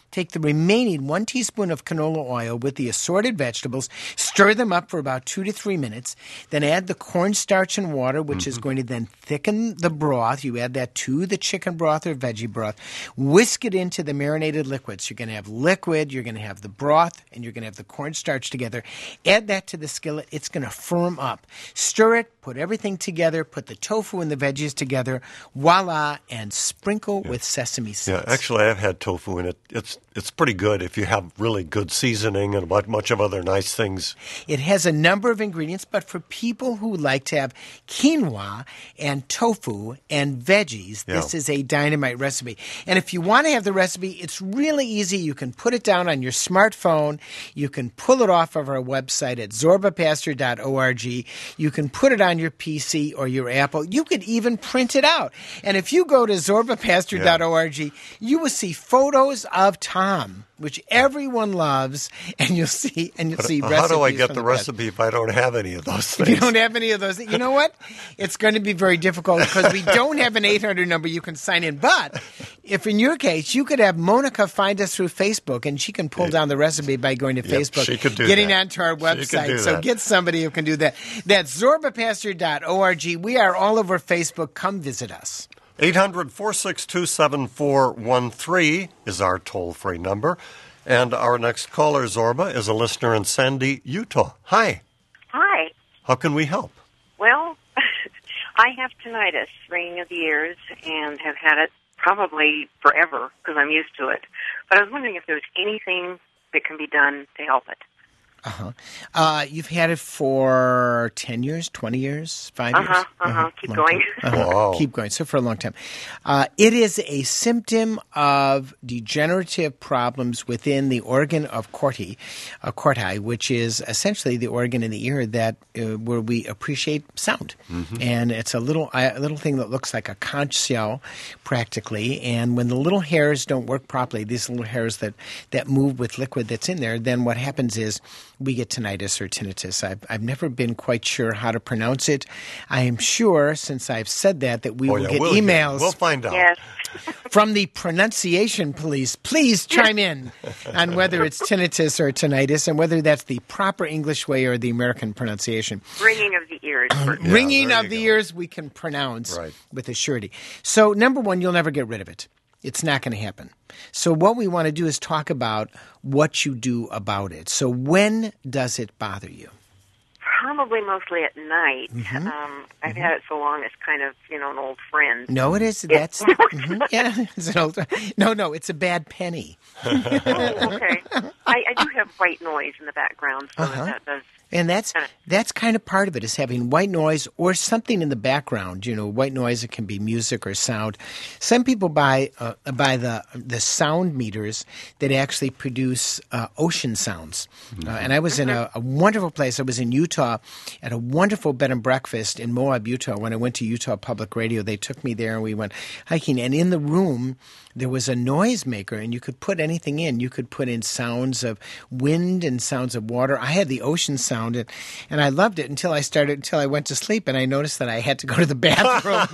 [SPEAKER 2] take the remaining one teaspoon of canola oil with the assorted vegetables, stir them up for about two to three minutes, then add the cornstarch and water, which mm-hmm. is going to then thicken the broth. You add that to the chicken broth or veggie broth. Whisk it into the marinated liquids. You're going to have liquid, you're going to have the broth, and you're going to have the cornstarch together. Add that to the skillet. It's going to firm up. Stir it, put everything together, put the tofu and the veggies together, voila, and sprinkle yeah. with sesame seeds.
[SPEAKER 1] Yeah, actually, I've had tofu, and it, it's it's pretty good if you have really good seasoning and a bunch of other nice things.
[SPEAKER 2] It has a number of ingredients, but for people who like to have quinoa and tofu and veggies, yeah. this is a dynamite recipe. And if you want to have the recipe, it's really easy. You can put it down on your smartphone. You can pull it off of our website at zorba pastor dot org. You can put it on your P C or your Apple. You could even print it out. And if you go to zorba pastor dot org, yeah. you will see photos of Tom, which everyone loves, and you'll see and you'll
[SPEAKER 1] but
[SPEAKER 2] see
[SPEAKER 1] how
[SPEAKER 2] recipes.
[SPEAKER 1] How do I get
[SPEAKER 2] the,
[SPEAKER 1] the recipe if I don't have any of those things?
[SPEAKER 2] If you don't have any of those, you know what? It's going to be very difficult because we don't have an eight hundred number you can sign in. But if in your case, you could have Monica find us through Facebook, and she can pull down the recipe by going to
[SPEAKER 1] yep,
[SPEAKER 2] Facebook,
[SPEAKER 1] she could do
[SPEAKER 2] getting
[SPEAKER 1] that.
[SPEAKER 2] onto our website. So
[SPEAKER 1] that.
[SPEAKER 2] get somebody who can do that. That's zorba pastor dot org. We are all over Facebook. Come visit us.
[SPEAKER 1] eight hundred, four six two, seven four one three is our toll-free number. And our next caller, Zorba, is a listener in Sandy, Utah. Hi.
[SPEAKER 5] Hi.
[SPEAKER 1] How can we help?
[SPEAKER 5] Well, I have tinnitus, ringing of the ears, and have had it probably forever because I'm used to it. But I was wondering if there's anything that can be done to help it.
[SPEAKER 2] Uh-huh. Uh, you've had it for ten years, twenty years, five
[SPEAKER 5] uh-huh,
[SPEAKER 2] years?
[SPEAKER 5] Uh-huh, uh-huh. Keep long going.
[SPEAKER 2] Uh-huh.
[SPEAKER 1] Wow.
[SPEAKER 2] Keep going. So for a long time. Uh, it is a symptom of degenerative problems within the organ of corti, uh, corti, which is essentially the organ in the ear that uh, where we appreciate sound. Mm-hmm. And it's a little a little thing that looks like a conch shell, practically. And when the little hairs don't work properly, these little hairs that, that move with liquid that's in there, then what happens is we get tinnitus or tinnitus. I've, I've never been quite sure how to pronounce it. I am sure, since I've said that, that we
[SPEAKER 1] oh,
[SPEAKER 2] will
[SPEAKER 1] yeah,
[SPEAKER 2] get
[SPEAKER 1] we'll
[SPEAKER 2] emails
[SPEAKER 1] get, we'll find out.
[SPEAKER 5] Yes.
[SPEAKER 2] from the pronunciation police. Please chime in on whether it's tinnitus or tinnitus and whether that's the proper English way or the American pronunciation.
[SPEAKER 5] Ringing of the ears.
[SPEAKER 2] Yeah, Ringing of the go. ears we can pronounce
[SPEAKER 1] right.
[SPEAKER 2] with a surety. So, number one, you'll never get rid of it. It's not going to happen. So what we want to do is talk about what you do about it. So when does it bother you?
[SPEAKER 5] Probably mostly at night.
[SPEAKER 2] Mm-hmm.
[SPEAKER 5] Um, I've
[SPEAKER 2] mm-hmm.
[SPEAKER 5] had it so long, it's kind of, you know, an old friend.
[SPEAKER 2] No, it is. That's mm-hmm, yeah. It's an old. No, no, it's a bad penny.
[SPEAKER 5] Oh, okay. I, I do have white noise in the background, so
[SPEAKER 2] uh-huh.
[SPEAKER 5] that does.
[SPEAKER 2] And that's that's kind of part of it, is having white noise or something in the background. You know, white noise, it can be music or sound. Some people buy uh, buy the the sound meters that actually produce uh, ocean sounds. Mm-hmm. Uh, and I was in a, a wonderful place. I was in Utah at a wonderful bed and breakfast in Moab, Utah. When I went to Utah Public Radio, they took me there and we went hiking. And in the room, there was a noisemaker, and you could put anything in. You could put in sounds of wind and sounds of water. I had the ocean sound, and, and I loved it until I started, until I went to sleep, and I noticed that I had to go to the bathroom.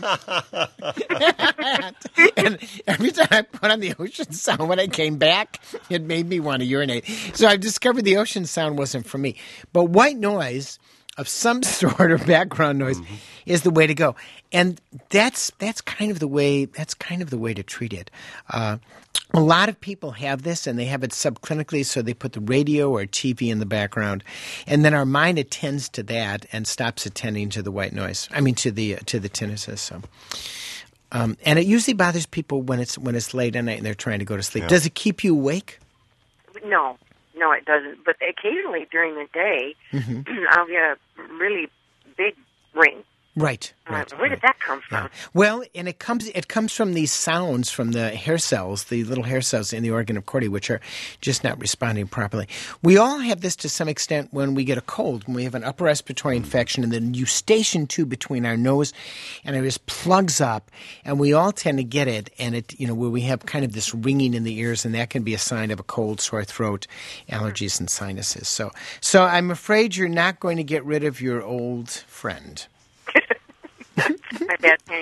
[SPEAKER 2] And every time I put on the ocean sound, when I came back, it made me want to urinate. So I discovered the ocean sound wasn't for me. But white noise of some sort of background noise mm-hmm. is the way to go, and that's that's kind of the way that's kind of the way to treat it. Uh, a lot of people have this, and they have it subclinically, so they put the radio or T V in the background, and then our mind attends to that and stops attending to the white noise. I mean, to the uh, to the tinnitus. So. Um, and it usually bothers people when it's when it's late at night and they're trying to go to sleep.
[SPEAKER 1] Yeah.
[SPEAKER 2] Does it keep you awake?
[SPEAKER 5] No. No, it doesn't. But occasionally during the day, mm-hmm. I'll get a really big ring.
[SPEAKER 2] Right.
[SPEAKER 5] Uh,
[SPEAKER 2] right
[SPEAKER 5] where
[SPEAKER 2] right.
[SPEAKER 5] did that come from?
[SPEAKER 2] Yeah. Well, and it comes it comes from these sounds from the hair cells, the little hair cells in the organ of corti, which are just not responding properly. We all have this to some extent when we get a cold, when we have an upper respiratory infection, and the eustachian tube between our nose and our ears plugs up, and we all tend to get it, and it you know where we have kind of this ringing in the ears, and that can be a sign of a cold, sore throat, allergies, and sinuses. So, so I'm afraid you're not going to get rid of your old friend.
[SPEAKER 5] My bad penny.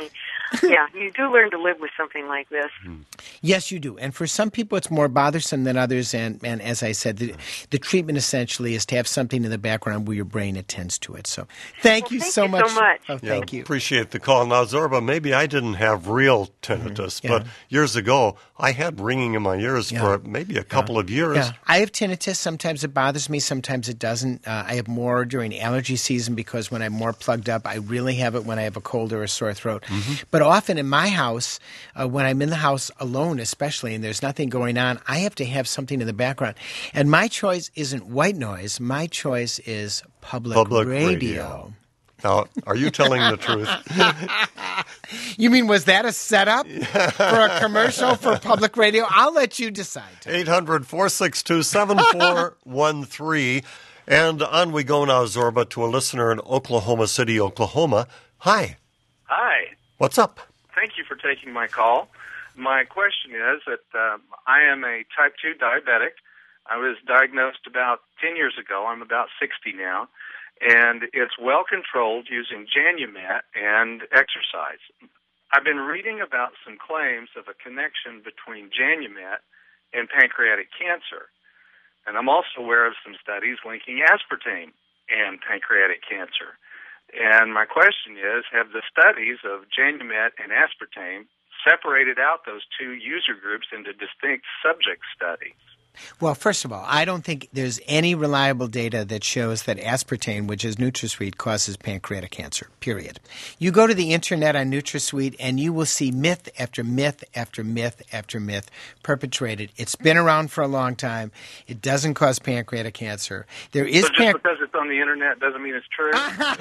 [SPEAKER 5] Yeah, you do learn to live with something like this.
[SPEAKER 2] Yes, you do. And for some people, it's more bothersome than others. And, and as I said, the, the treatment essentially is to have something in the background where your brain attends to it. So thank
[SPEAKER 5] well,
[SPEAKER 2] you
[SPEAKER 5] thank
[SPEAKER 2] so
[SPEAKER 5] you
[SPEAKER 2] much.
[SPEAKER 5] so much.
[SPEAKER 2] Oh, thank
[SPEAKER 1] yeah,
[SPEAKER 2] you.
[SPEAKER 1] Appreciate the call. Now, Zorba, maybe I didn't have real tinnitus,
[SPEAKER 2] Mm-hmm. Yeah.
[SPEAKER 1] but years ago, I had ringing in my ears
[SPEAKER 2] Yeah.
[SPEAKER 1] for maybe a couple
[SPEAKER 2] yeah.
[SPEAKER 1] of years.
[SPEAKER 2] Yeah, I have tinnitus. Sometimes it bothers me. Sometimes it doesn't. Uh, I have more during allergy season because when I'm more plugged up, I really have it when I have a cold or a sore throat.
[SPEAKER 1] Mm-hmm.
[SPEAKER 2] But often in my house, uh, when I'm in the house alone especially, and there's nothing going on, I have to have something in the background. And my choice isn't white noise. My choice is public,
[SPEAKER 1] Public
[SPEAKER 2] radio.
[SPEAKER 1] radio. Now, are you telling the truth?
[SPEAKER 2] You mean, was that a setup for a commercial for public radio? I'll let you decide.
[SPEAKER 1] eight hundred, four six two, seven four one three. And on we go now, Zorba, to a listener in Oklahoma City, Oklahoma. Hi.
[SPEAKER 6] Hi.
[SPEAKER 1] What's up?
[SPEAKER 6] Thank you for taking my call. My question is that um, I am a type two diabetic. I was diagnosed about ten years ago. I'm about sixty now. And it's well controlled using Janumet and exercise. I've been reading about some claims of a connection between Janumet and pancreatic cancer. And I'm also aware of some studies linking aspartame and pancreatic cancer. And my question is, have the studies of Janumet and aspartame separated out those two user groups into distinct subject studies?
[SPEAKER 2] Well, first of all, I don't think there's any reliable data that shows that aspartame, which is NutraSweet, causes pancreatic cancer, period. You go to the internet on NutraSweet and you will see myth after myth after myth after myth perpetrated. It's been around for a long time. It doesn't cause pancreatic cancer. There is
[SPEAKER 6] So just
[SPEAKER 2] pan-
[SPEAKER 6] because it's on the internet doesn't mean it's true?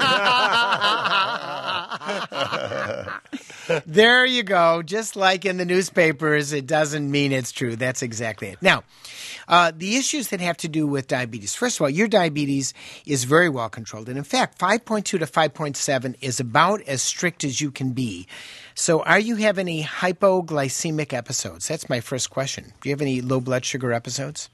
[SPEAKER 2] There you go. Just like in the newspapers, it doesn't mean it's true. That's exactly it. Now, uh, the issues that have to do with diabetes. First of all, your diabetes is very well controlled. And in fact, five point two to five point seven is about as strict as you can be. So are you having any hypoglycemic episodes? That's my first question. Do you have any low blood sugar episodes?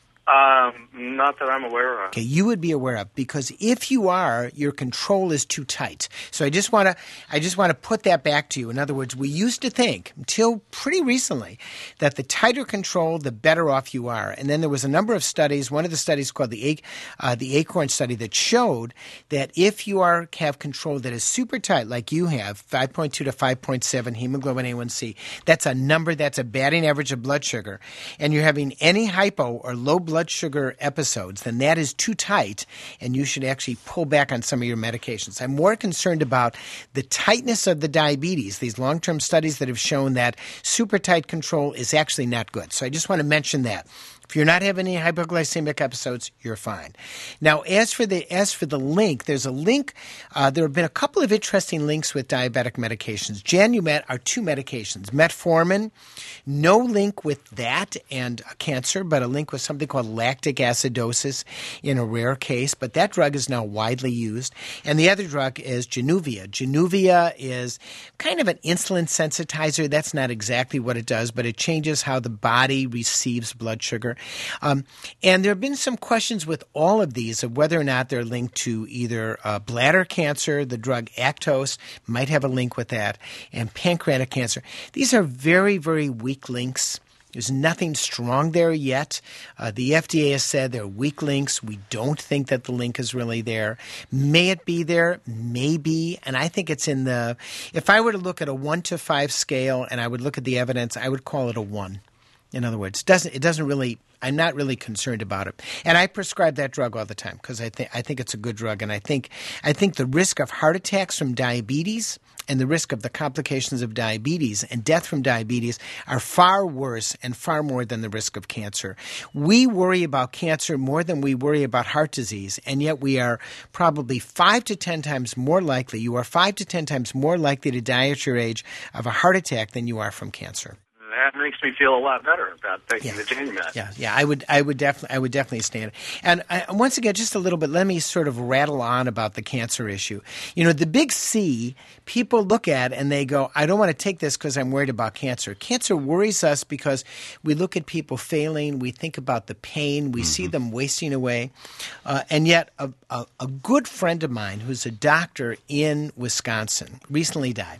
[SPEAKER 6] Um, not that I'm aware of.
[SPEAKER 2] Okay, you would be aware of, because if you are, your control is too tight. So I just want to I just want to put that back to you. In other words, we used to think until pretty recently that the tighter control, the better off you are. And then there was a number of studies. One of the studies called the uh, the ACORN study that showed that if you are have control that is super tight, like you have, five point two to five point seven hemoglobin A one C, that's a number, that's a batting average of blood sugar, and you're having any hypo or low blood sugar episodes, then that is too tight, and you should actually pull back on some of your medications. I'm more concerned about the tightness of the diabetes, these long-term studies that have shown that super tight control is actually not good. So I just want to mention that. If you're not having any hypoglycemic episodes, you're fine. Now, as for the as for the link, there's a link. Uh, there have been a couple of interesting links with diabetic medications. Janumet are two medications. Metformin, no link with that and cancer, but a link with something called lactic acidosis in a rare case. But that drug is now widely used. And the other drug is Januvia. Januvia is kind of an insulin sensitizer. That's not exactly what it does, but it changes how the body receives blood sugar. Um, and there have been some questions with all of these of whether or not they're linked to either uh, bladder cancer, the drug Actos might have a link with that, and pancreatic cancer. These are very, very weak links. There's nothing strong there yet. Uh, the F D A has said they're weak links. We don't think that the link is really there. May it be there? Maybe. And I think it's in the – if I were to look at a one to five scale and I would look at the evidence, I would call it a one. In other words, it doesn't, it doesn't really – I'm not really concerned about it. And I prescribe that drug all the time because I think I think it's a good drug. And I think I think the risk of heart attacks from diabetes and the risk of the complications of diabetes and death from diabetes are far worse and far more than the risk of cancer. We worry about cancer more than we worry about heart disease, and yet we are probably five to ten times more likely, you are five to ten times more likely to die at your age of a heart attack than you are from cancer.
[SPEAKER 6] That makes me feel a lot better about taking
[SPEAKER 2] Yeah.
[SPEAKER 6] the Janumet.
[SPEAKER 2] Yeah, yeah, I would, I would definitely, I would definitely stand. And I, once again, just a little bit, let me sort of rattle on about the cancer issue. You know, the big C, people look at and they go, "I don't want to take this because I'm worried about cancer." Cancer worries us because we look at people failing, we think about the pain, we mm-hmm. see them wasting away, uh, and yet a, a, a good friend of mine who's a doctor in Wisconsin recently died.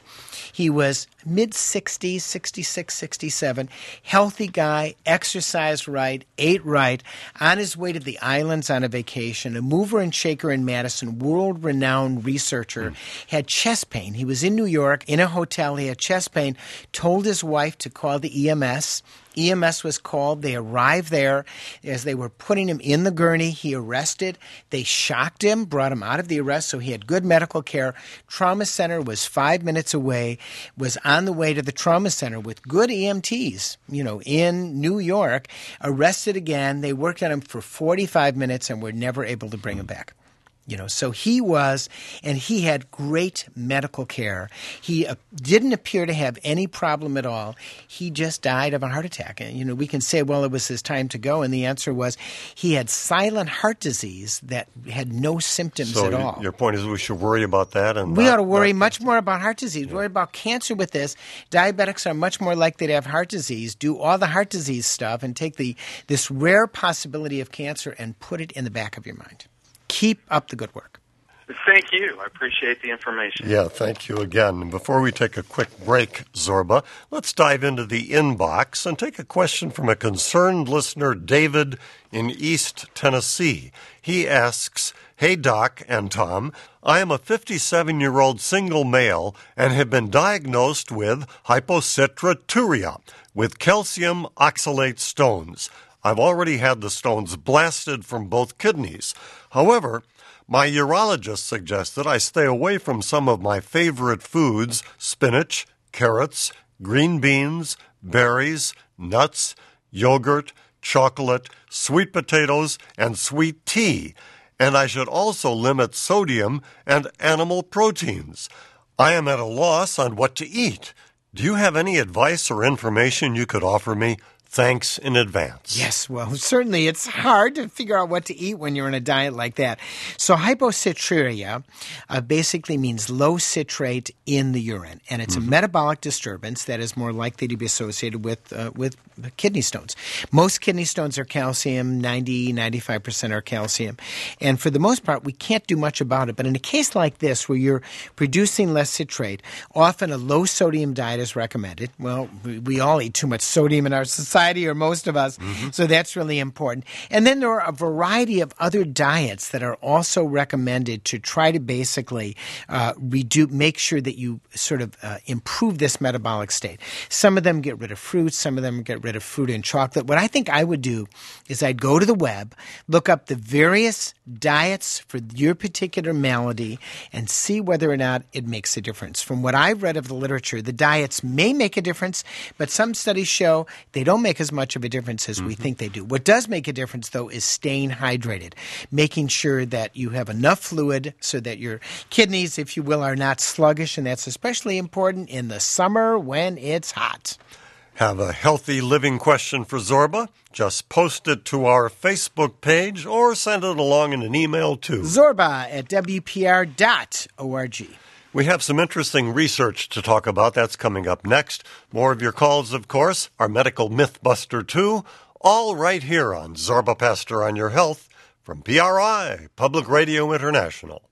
[SPEAKER 2] He was mid-sixties, sixty-six, sixty-seven, healthy guy, exercised right, ate right, on his way to the islands on a vacation, a mover and shaker in Madison, world-renowned researcher, mm. had chest pain. He was in New York in a hotel. He had chest pain, told his wife to call the E M S. E M S was called. They arrived there. As they were putting him in the gurney, he arrested. They shocked him, brought him out of the arrest, so he had good medical care. Trauma center was five minutes away, was on the way to the trauma center with good E M Ts, you know, in New York, arrested again. They worked on him for forty-five minutes and were never able to bring him back. You know, so he was, and he had great medical care. He uh, didn't appear to have any problem at all. He just died of a heart attack. And, you know, we can say, well, it was his time to go. And the answer was he had silent heart disease that had no symptoms
[SPEAKER 1] so
[SPEAKER 2] at all.
[SPEAKER 1] Your point is we should worry about that? And
[SPEAKER 2] we
[SPEAKER 1] not,
[SPEAKER 2] ought to worry
[SPEAKER 1] not,
[SPEAKER 2] much more about heart disease. Yeah. Worry about cancer with this. Diabetics are much more likely to have heart disease. Do all the heart disease stuff and take the this rare possibility of cancer and put it in the back of your mind. Keep up the good work.
[SPEAKER 6] Thank you. I appreciate the information.
[SPEAKER 1] Yeah, thank you again. And before we take a quick break, Zorba, let's dive into the inbox and take a question from a concerned listener, David in East Tennessee. He asks, "Hey, Doc and Tom, I am a fifty-seven-year-old single male and have been diagnosed with hypocitraturia, with calcium oxalate stones. I've already had the stones blasted from both kidneys. However, my urologist suggested I stay away from some of my favorite foods, spinach, carrots, green beans, berries, nuts, yogurt, chocolate, sweet potatoes, and sweet tea, and I should also limit sodium and animal proteins. I am at a loss on what to eat. Do you have any advice or information you could offer me? Thanks in advance."
[SPEAKER 2] Yes, well, certainly it's hard to figure out what to eat when you're on a diet like that. So hypocitraturia uh, basically means low citrate in the urine, and it's mm-hmm. a metabolic disturbance that is more likely to be associated with uh, with kidney stones. Most kidney stones are calcium, ninety, ninety-five percent are calcium, and for the most part, we can't do much about it. But in a case like this where you're producing less citrate, often a low-sodium diet is recommended. Well, we, we all eat too much sodium in our society, or most of us, mm-hmm. so that's really important. And then there are a variety of other diets that are also recommended to try to basically uh, reduce, make sure that you sort of uh, improve this metabolic state. Some of them get rid of fruits, some of them get rid of fruit and chocolate. What I think I would do is I'd go to the web, look up the various diets for your particular malady, and see whether or not it makes a difference. From what I've read of the literature, the diets may make a difference, but some studies show they don't make as much of a difference as mm-hmm. we think they do. What does make a difference, though, is staying hydrated, making sure that you have enough fluid so that your kidneys, if you will, are not sluggish, and that's especially important in the summer when it's hot.
[SPEAKER 1] Have a healthy living question for Zorba? Just post it to our Facebook page or send it along in an email to
[SPEAKER 2] Zorba at W P R dot org.
[SPEAKER 1] We have some interesting research to talk about. That's coming up next. More of your calls, of course. Our Medical Mythbuster, too. All right here on Zorba Pastor on Your Health from P R I, Public Radio International.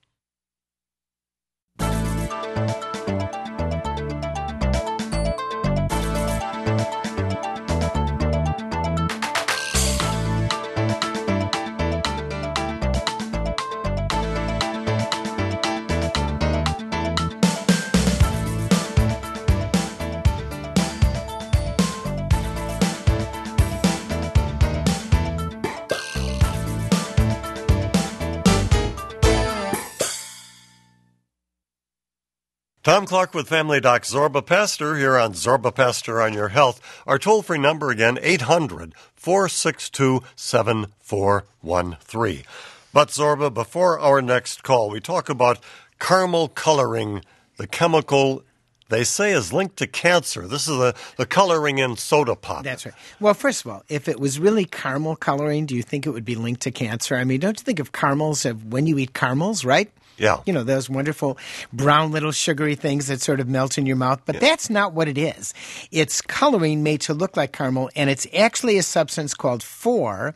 [SPEAKER 1] Tom Clark with Family Doc Zorba Pastor here on Zorba Pastor on Your Health. Our toll-free number again, eight hundred, four six two, seven four one three. But Zorba, before our next call, we talk about caramel coloring, the chemical they say is linked to cancer. This is the, the coloring in soda pop.
[SPEAKER 2] That's right. Well, first of all, if it was really caramel coloring, do you think it would be linked to cancer? I mean, don't you think of caramels of when you eat caramels, right?
[SPEAKER 1] Yeah.
[SPEAKER 2] You know, those wonderful brown little sugary things that sort of melt in your mouth. But yeah. that's not what it is. It's coloring made to look like caramel, and it's actually a substance called four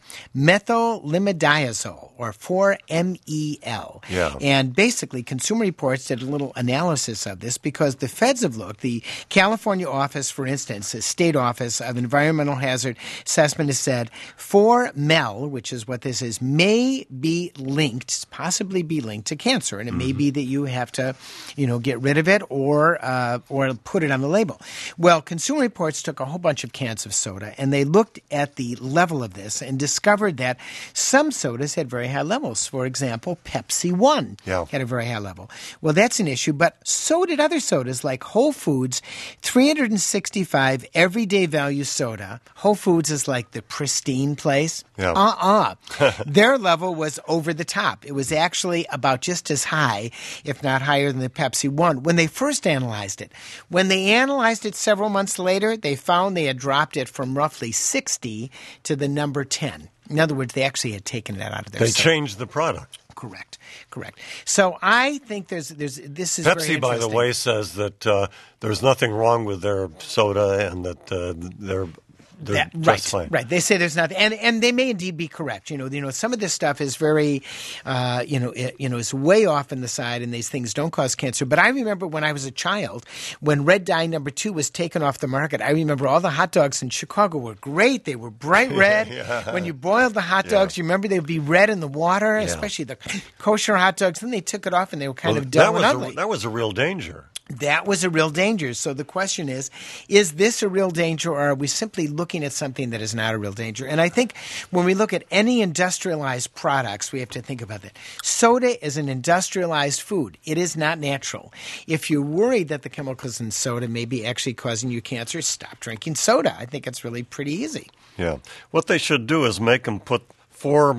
[SPEAKER 2] methylimidazole, or four M E L.
[SPEAKER 1] Yeah.
[SPEAKER 2] And basically, Consumer Reports did a little analysis of this because the feds have looked. The California office, for instance, the state office of environmental hazard assessment has said four mel, which is what this is, may be linked, possibly be linked to cancer. And it mm-hmm. may be that you have to, you know, get rid of it or uh, or put it on the label. Well, Consumer Reports took a whole bunch of cans of soda, and they looked at the level of this and discovered that some sodas had very high levels. For example, Pepsi One
[SPEAKER 1] yeah.
[SPEAKER 2] had a very high level. Well, that's an issue, but so did other sodas like Whole Foods three hundred sixty-five Everyday Value Soda. Whole Foods is like the pristine place.
[SPEAKER 1] Yeah.
[SPEAKER 2] Uh-uh. Their level was over the top. It was actually about just as high, if not higher than the Pepsi One, when they first analyzed it. When they analyzed it several months later, they found they had dropped it from roughly sixty to the number ten. In other words, they actually had taken it out of their
[SPEAKER 1] They
[SPEAKER 2] soda.
[SPEAKER 1] changed the product.
[SPEAKER 2] Correct, correct. So I think there's there's this is
[SPEAKER 1] Pepsi,
[SPEAKER 2] very
[SPEAKER 1] by the way, says that uh, there's nothing wrong with their soda and that uh, they're they're
[SPEAKER 2] That,
[SPEAKER 1] just
[SPEAKER 2] right,
[SPEAKER 1] fine.
[SPEAKER 2] right. They say there's nothing, and and they may indeed be correct. You know, you know, some of this stuff is very, uh, you know, it, you know, is way off in the side, and these things don't cause cancer. But I remember when I was a child, when red dye number two was taken off the market. I remember all the hot dogs in Chicago were great. They were bright red.
[SPEAKER 1] yeah.
[SPEAKER 2] When you boiled the hot dogs, yeah. you remember they would be red in the water,
[SPEAKER 1] yeah.
[SPEAKER 2] especially the kosher hot dogs. Then they took it off, and they were kind
[SPEAKER 1] well,
[SPEAKER 2] of dull
[SPEAKER 1] that was
[SPEAKER 2] and ugly.
[SPEAKER 1] A, that was a real danger.
[SPEAKER 2] That was a real danger. So the question is, is this a real danger, or are we simply looking at something that is not a real danger? And I think when we look at any industrialized products, we have to think about that. Soda is an industrialized food. It is not natural. If you're worried that the chemicals in soda may be actually causing you cancer, stop drinking soda. I think it's really pretty easy.
[SPEAKER 1] Yeah. What they should do is make them put four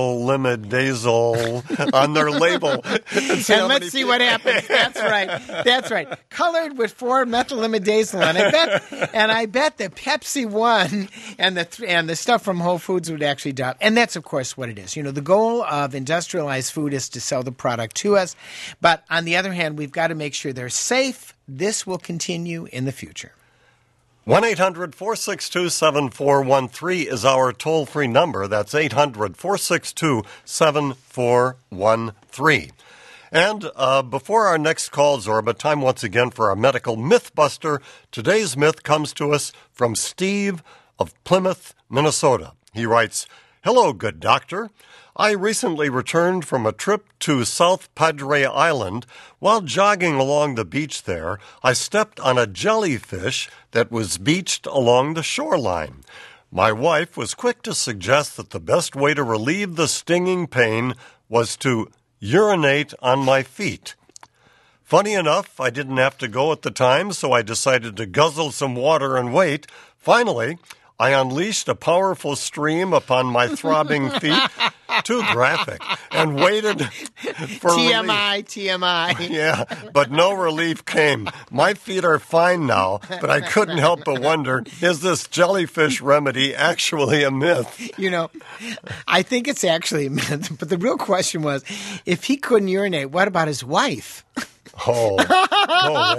[SPEAKER 1] methylimidazole on their label. And, see
[SPEAKER 2] and let's see people... what happens. That's right. That's right. Colored with four methylimidazole. And I bet and I bet the Pepsi One and the th- and the stuff from Whole Foods would actually drop. And that's, of course, what it is. You know, the goal of industrialized food is to sell the product to us. But on the other hand, we've got to make sure they're safe. This will continue in the future.
[SPEAKER 1] one eight hundred four six two seven four one three is our toll-free number. That's eight hundred four six two seven four one three. And uh, before our next call, Zorba, time once again for our medical Mythbuster. Today's myth comes to us from Steve of Plymouth, Minnesota. He writes, "Hello, good doctor. I recently returned from a trip to South Padre Island. While jogging along the beach there, I stepped on a jellyfish that was beached along the shoreline. My wife was quick to suggest that the best way to relieve the stinging pain was to urinate on my feet. Funny enough, I didn't have to go at the time, so I decided to guzzle some water and wait. Finally, I unleashed a powerful stream upon my throbbing feet, too graphic, and waited for
[SPEAKER 2] T M I,
[SPEAKER 1] relief.
[SPEAKER 2] T M I.
[SPEAKER 1] Yeah, but no relief came. My feet are fine now, but I couldn't help but wonder, is this jellyfish remedy actually a myth?"
[SPEAKER 2] You know, I think it's actually a myth, but the real question was, if he couldn't urinate, what about his wife?
[SPEAKER 1] Oh, no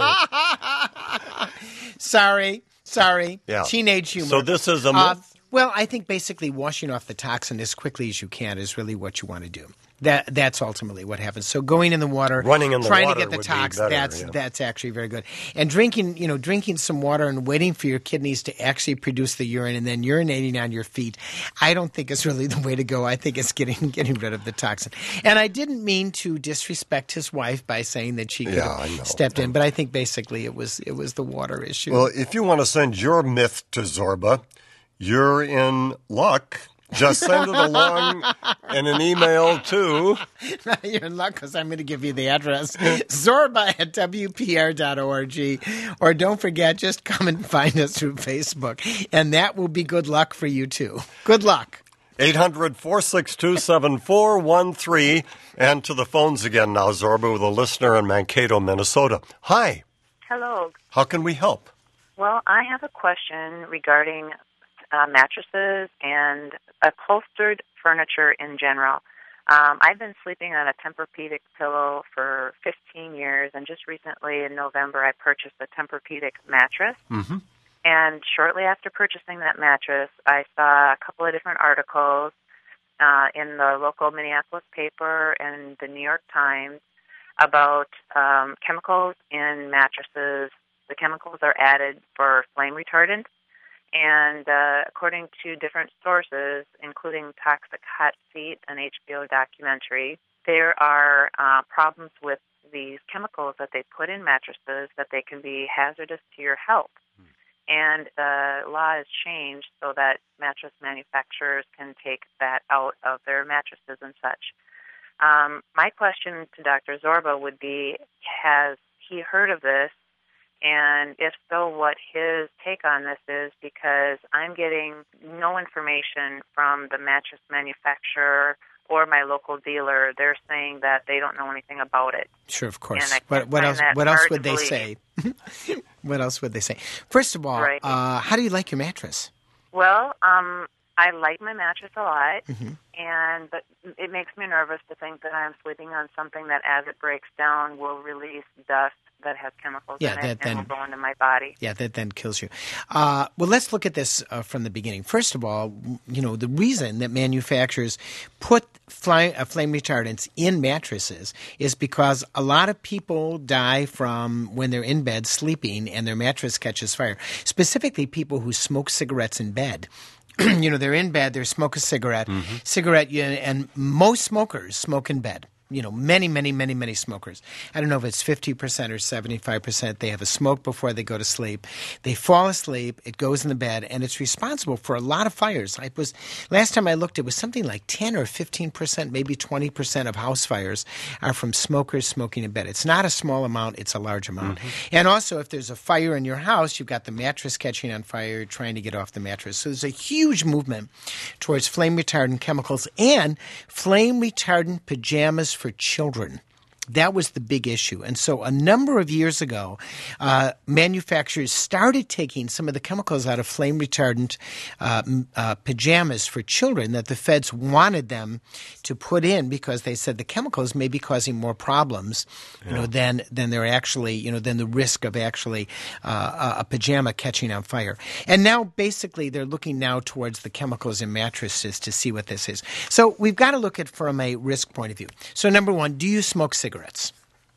[SPEAKER 1] way.
[SPEAKER 2] Sorry. Sorry.
[SPEAKER 1] Yeah.
[SPEAKER 2] Teenage humor.
[SPEAKER 1] So this is a myth?
[SPEAKER 2] Uh, well, I think basically washing off the toxin as quickly as you can is really what you want to do. That that's ultimately what happens. So going in the water,
[SPEAKER 1] running in the
[SPEAKER 2] trying
[SPEAKER 1] water
[SPEAKER 2] to get the
[SPEAKER 1] would
[SPEAKER 2] tox,
[SPEAKER 1] be better,
[SPEAKER 2] that's
[SPEAKER 1] yeah.
[SPEAKER 2] that's actually very good. And drinking, you know, drinking some water and waiting for your kidneys to actually produce the urine and then urinating on your feet, I don't think is really the way to go. I think it's getting getting rid of the toxin. And I didn't mean to disrespect his wife by saying that she could
[SPEAKER 1] Yeah, I
[SPEAKER 2] have
[SPEAKER 1] know.
[SPEAKER 2] stepped in, but I think basically it was it was the water issue.
[SPEAKER 1] Well, if you want to send your myth to Zorba, you're in luck. Just send it along in an email to...
[SPEAKER 2] You're in luck because I'm going to give you the address, Zorba at W P R dot org. Or don't forget, just come and find us through Facebook. And that will be good luck for you, too. Good luck.
[SPEAKER 1] eight hundred four six two seven four one three. And to the phones again now, Zorba, with a listener in Mankato, Minnesota. Hi.
[SPEAKER 7] Hello.
[SPEAKER 1] How can we help?
[SPEAKER 7] Well, I have a question regarding uh, mattresses and upholstered furniture in general. Um, I've been sleeping on a Tempur-Pedic pillow for fifteen years, and just recently in November I purchased a Tempur-Pedic mattress.
[SPEAKER 1] Mm-hmm.
[SPEAKER 7] And shortly after purchasing that mattress, I saw a couple of different articles uh, in the local Minneapolis paper and the New York Times about um, chemicals in mattresses. The chemicals are added for flame retardant. And uh, according to different sources, including Toxic Hot Seat, an H B O documentary, there are uh, problems with these chemicals that they put in mattresses that they can be hazardous to your health. Hmm. And the law has changed so that mattress manufacturers can take that out of their mattresses and such. Um, my question to Doctor Zorba would be, has he heard of this? And if so, what his take on this is, because I'm getting no information from the mattress manufacturer or my local dealer. They're saying that they don't know anything about it.
[SPEAKER 2] Sure, of course. What, what else? What else would they say? What else would they say? First of all, right. uh, how do you like your mattress?
[SPEAKER 7] Well, um, I like my mattress a lot,
[SPEAKER 2] mm-hmm.
[SPEAKER 7] and but it makes me nervous to think that I'm sleeping on something that, as it breaks down, will release dust that has chemicals
[SPEAKER 2] yeah,
[SPEAKER 7] in
[SPEAKER 2] that
[SPEAKER 7] it
[SPEAKER 2] then,
[SPEAKER 7] and will go into my body.
[SPEAKER 2] Yeah, that then kills you. Uh, well, let's look at this uh, from the beginning. First of all, you know, the reason that manufacturers put fly, uh, flame retardants in mattresses is because a lot of people die from when they're in bed sleeping and their mattress catches fire, specifically people who smoke cigarettes in bed. You know, they're in bed, they smoke a cigarette,
[SPEAKER 1] mm-hmm.
[SPEAKER 2] cigarette, and most smokers smoke in bed. You know, many, many, many, many smokers. I don't know if it's fifty percent or seventy-five percent. They have a smoke before they go to sleep. They fall asleep. It goes in the bed, and it's responsible for a lot of fires. I was last time I looked, it was something like ten or fifteen percent, maybe twenty percent of house fires are from smokers smoking in bed. It's not a small amount. It's a large amount.
[SPEAKER 1] Mm-hmm.
[SPEAKER 2] And also, if there's a fire in your house, you've got the mattress catching on fire, trying to get off the mattress. So there's a huge movement towards flame retardant chemicals and flame retardant pajamas for children. That was the big issue. And so a number of years ago, uh, manufacturers started taking some of the chemicals out of flame retardant uh, uh, pajamas for children that the feds wanted them to put in because they said the chemicals may be causing more problems, you yeah. know, than than they're actually, you know, than the risk of actually uh, a pajama catching on fire. And now basically they're looking now towards the chemicals in mattresses to see what this is. So we've got to look at it from a risk point of view. So number one, do you smoke cigarettes? Cigarettes?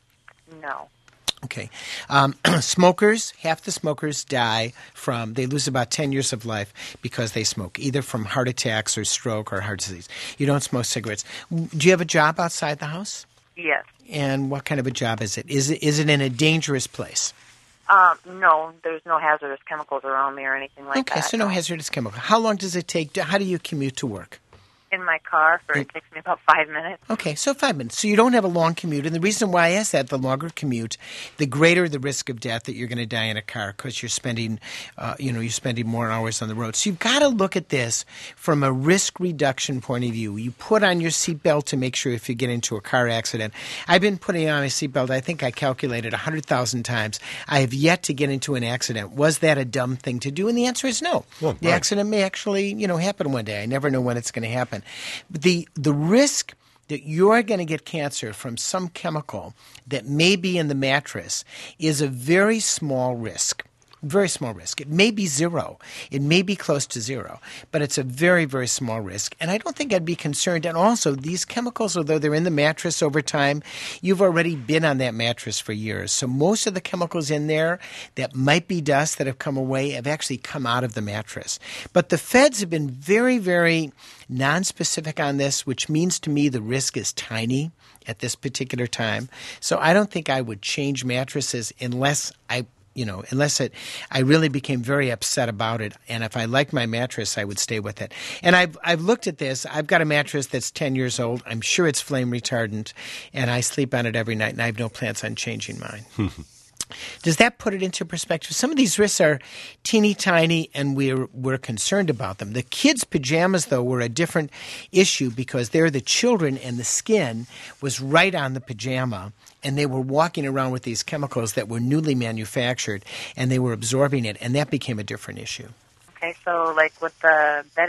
[SPEAKER 7] No.
[SPEAKER 2] Okay. Um, smokers, half the smokers die from, they lose about ten years of life because they smoke, either from heart attacks or stroke or heart disease. You don't smoke cigarettes. Do you have a job outside the house?
[SPEAKER 7] Yes.
[SPEAKER 2] And what kind of a job is it? Is it, is it in a dangerous place?
[SPEAKER 7] Um, no, there's no hazardous chemicals around me or anything like
[SPEAKER 2] okay,
[SPEAKER 7] that.
[SPEAKER 2] Okay, so no hazardous chemicals. How long does it take? To, how do you commute to work?
[SPEAKER 7] In my car, for it takes me about five minutes.
[SPEAKER 2] Okay, so five minutes. So you don't have a long commute. And the reason why I ask that, the longer commute, the greater the risk of death that you're going to die in a car because you're spending, uh, you know, you're spending more hours on the road. So you've got to look at this from a risk reduction point of view. You put on your seatbelt to make sure if you get into a car accident. I've been putting on my seatbelt, I think I calculated one hundred thousand times. I have yet to get into an accident. Was that a dumb thing to do? And the answer is no.
[SPEAKER 1] Well,
[SPEAKER 2] the
[SPEAKER 1] right.
[SPEAKER 2] accident may actually, you know, happen one day. I never know when it's going to happen. The the risk that you're going to get cancer from some chemical that may be in the mattress is a very small risk. Very small risk. It may be zero. It may be close to zero, but it's a very, very small risk. And I don't think I'd be concerned. And also, these chemicals, although they're in the mattress over time, you've already been on that mattress for years. So most of the chemicals in there that might be dust that have come away have actually come out of the mattress. But the feds have been very, very nonspecific on this, which means to me the risk is tiny at this particular time. So I don't think I would change mattresses unless I You know, unless it, I really became very upset about it. And if I liked my mattress, I would stay with it. And I've I've looked at this. I've got a mattress that's ten years old. I'm sure it's flame retardant, and I sleep on it every night, and I have no plans on changing mine. Does that put it into perspective? Some of these risks are teeny tiny, and we're we're concerned about them. The kids' pajamas, though, were a different issue because they're the children, and the skin was right on the pajama, and they were walking around with these chemicals that were newly manufactured, and they were absorbing it, and that became a different issue.
[SPEAKER 7] Okay, so like with the bedding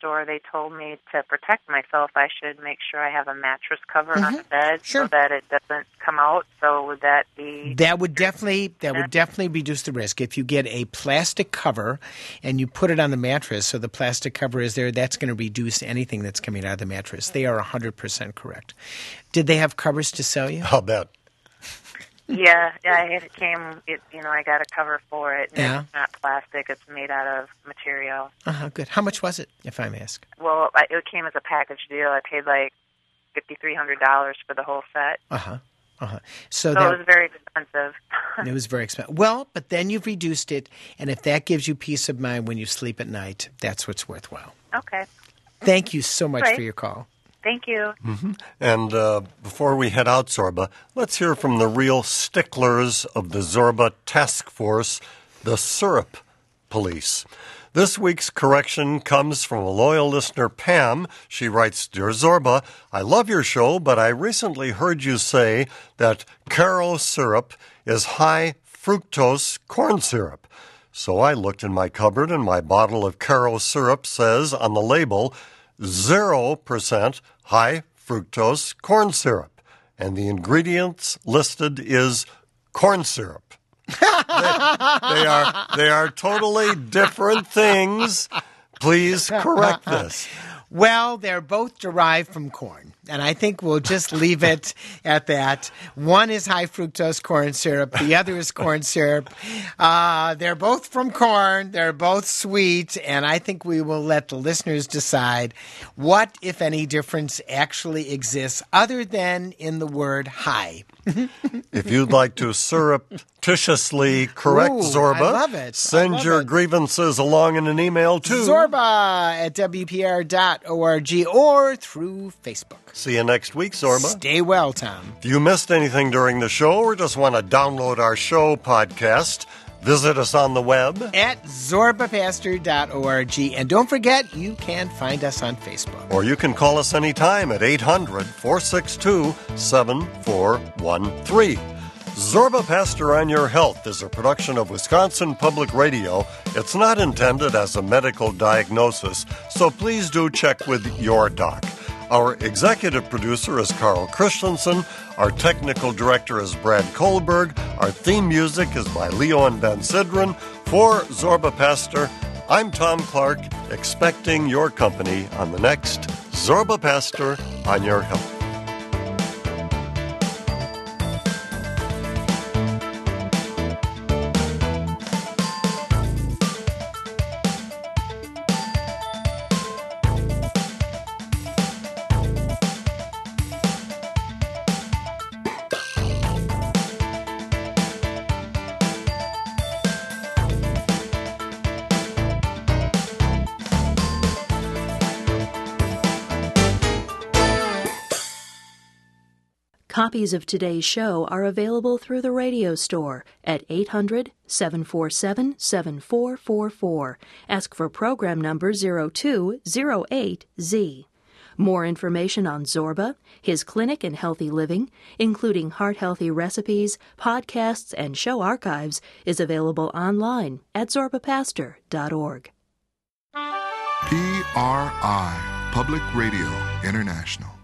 [SPEAKER 7] store, they told me to protect myself, I should make sure I have a mattress cover
[SPEAKER 2] Mm-hmm.
[SPEAKER 7] on the bed
[SPEAKER 2] Sure.
[SPEAKER 7] so that it doesn't come out. So would that be...
[SPEAKER 2] That would definitely that would definitely reduce the risk. If you get a plastic cover and you put it on the mattress, so the plastic cover is there, that's going to reduce anything that's coming out of the mattress. They are one hundred percent correct. Did they have covers to sell you?
[SPEAKER 1] I'll bet.
[SPEAKER 7] Yeah, yeah, it came, it, you know, I got a cover for it. And
[SPEAKER 2] Yeah.
[SPEAKER 7] It's not plastic. It's made out of material.
[SPEAKER 2] Uh-huh, good. How much was it, if I may ask?
[SPEAKER 7] Well, I, it came as a package deal. I paid like five thousand three hundred dollars for the whole set.
[SPEAKER 2] Uh-huh. Uh-huh. So,
[SPEAKER 7] So
[SPEAKER 2] that,
[SPEAKER 7] it was very expensive.
[SPEAKER 2] it was very expensive. Well, but then you've reduced it, and if that gives you peace of mind when you sleep at night, that's what's worthwhile.
[SPEAKER 7] Okay.
[SPEAKER 2] Thank you so much
[SPEAKER 7] Right.
[SPEAKER 2] for your call.
[SPEAKER 7] Thank you.
[SPEAKER 1] And uh, before we head out, Zorba, let's hear from the real sticklers of the Zorba Task Force, the Syrup Police. This week's correction comes from a loyal listener, Pam. She writes, Dear Zorba, I love your show, but I recently heard you say that Karo syrup is high fructose corn syrup. So I looked in my cupboard, and my bottle of Karo syrup says on the label, zero percent high fructose corn syrup. And the ingredients listed is corn syrup. they, they are they are totally different things. Please correct this.
[SPEAKER 2] Well, they're both derived from corn, and I think we'll just leave it at that. One is high fructose corn syrup. The other is corn syrup. Uh, they're both from corn. They're both sweet, and I think we will let the listeners decide what, if any, difference actually exists other than in the word high.
[SPEAKER 1] If you'd like to surreptitiously correct
[SPEAKER 2] Ooh,
[SPEAKER 1] Zorba,
[SPEAKER 2] I love it. I
[SPEAKER 1] send
[SPEAKER 2] love
[SPEAKER 1] your
[SPEAKER 2] it.
[SPEAKER 1] grievances along in an email to
[SPEAKER 2] Zorba at W P R dot org or through Facebook.
[SPEAKER 1] See you next week, Zorba.
[SPEAKER 2] Stay well, Tom.
[SPEAKER 1] If you missed anything during the show or just want to download our show podcast, visit us on the web.
[SPEAKER 2] At zorba pastor dot org. And don't forget, you can find us on Facebook.
[SPEAKER 1] Or you can call us anytime at eight hundred, four six two, seven four one three. Zorba Pastor on Your Health is a production of Wisconsin Public Radio. It's not intended as a medical diagnosis, so please do check with your doc. Our executive producer is Carl Christensen. Our technical director is Brad Kohlberg. Our theme music is by Leo and Ben Sidran. For Zorba Pastor, I'm Tom Clark, expecting your company on the next Zorba Pastor on Your Health.
[SPEAKER 8] Copies of today's show are available through the radio store at eight hundred, seven four seven, seven four four four. Ask for program number zero two zero eight Z. More information on Zorba, his clinic and healthy living, including heart-healthy recipes, podcasts, and show archives, is available online at zorba pastor dot org.
[SPEAKER 9] P R I, Public Radio International.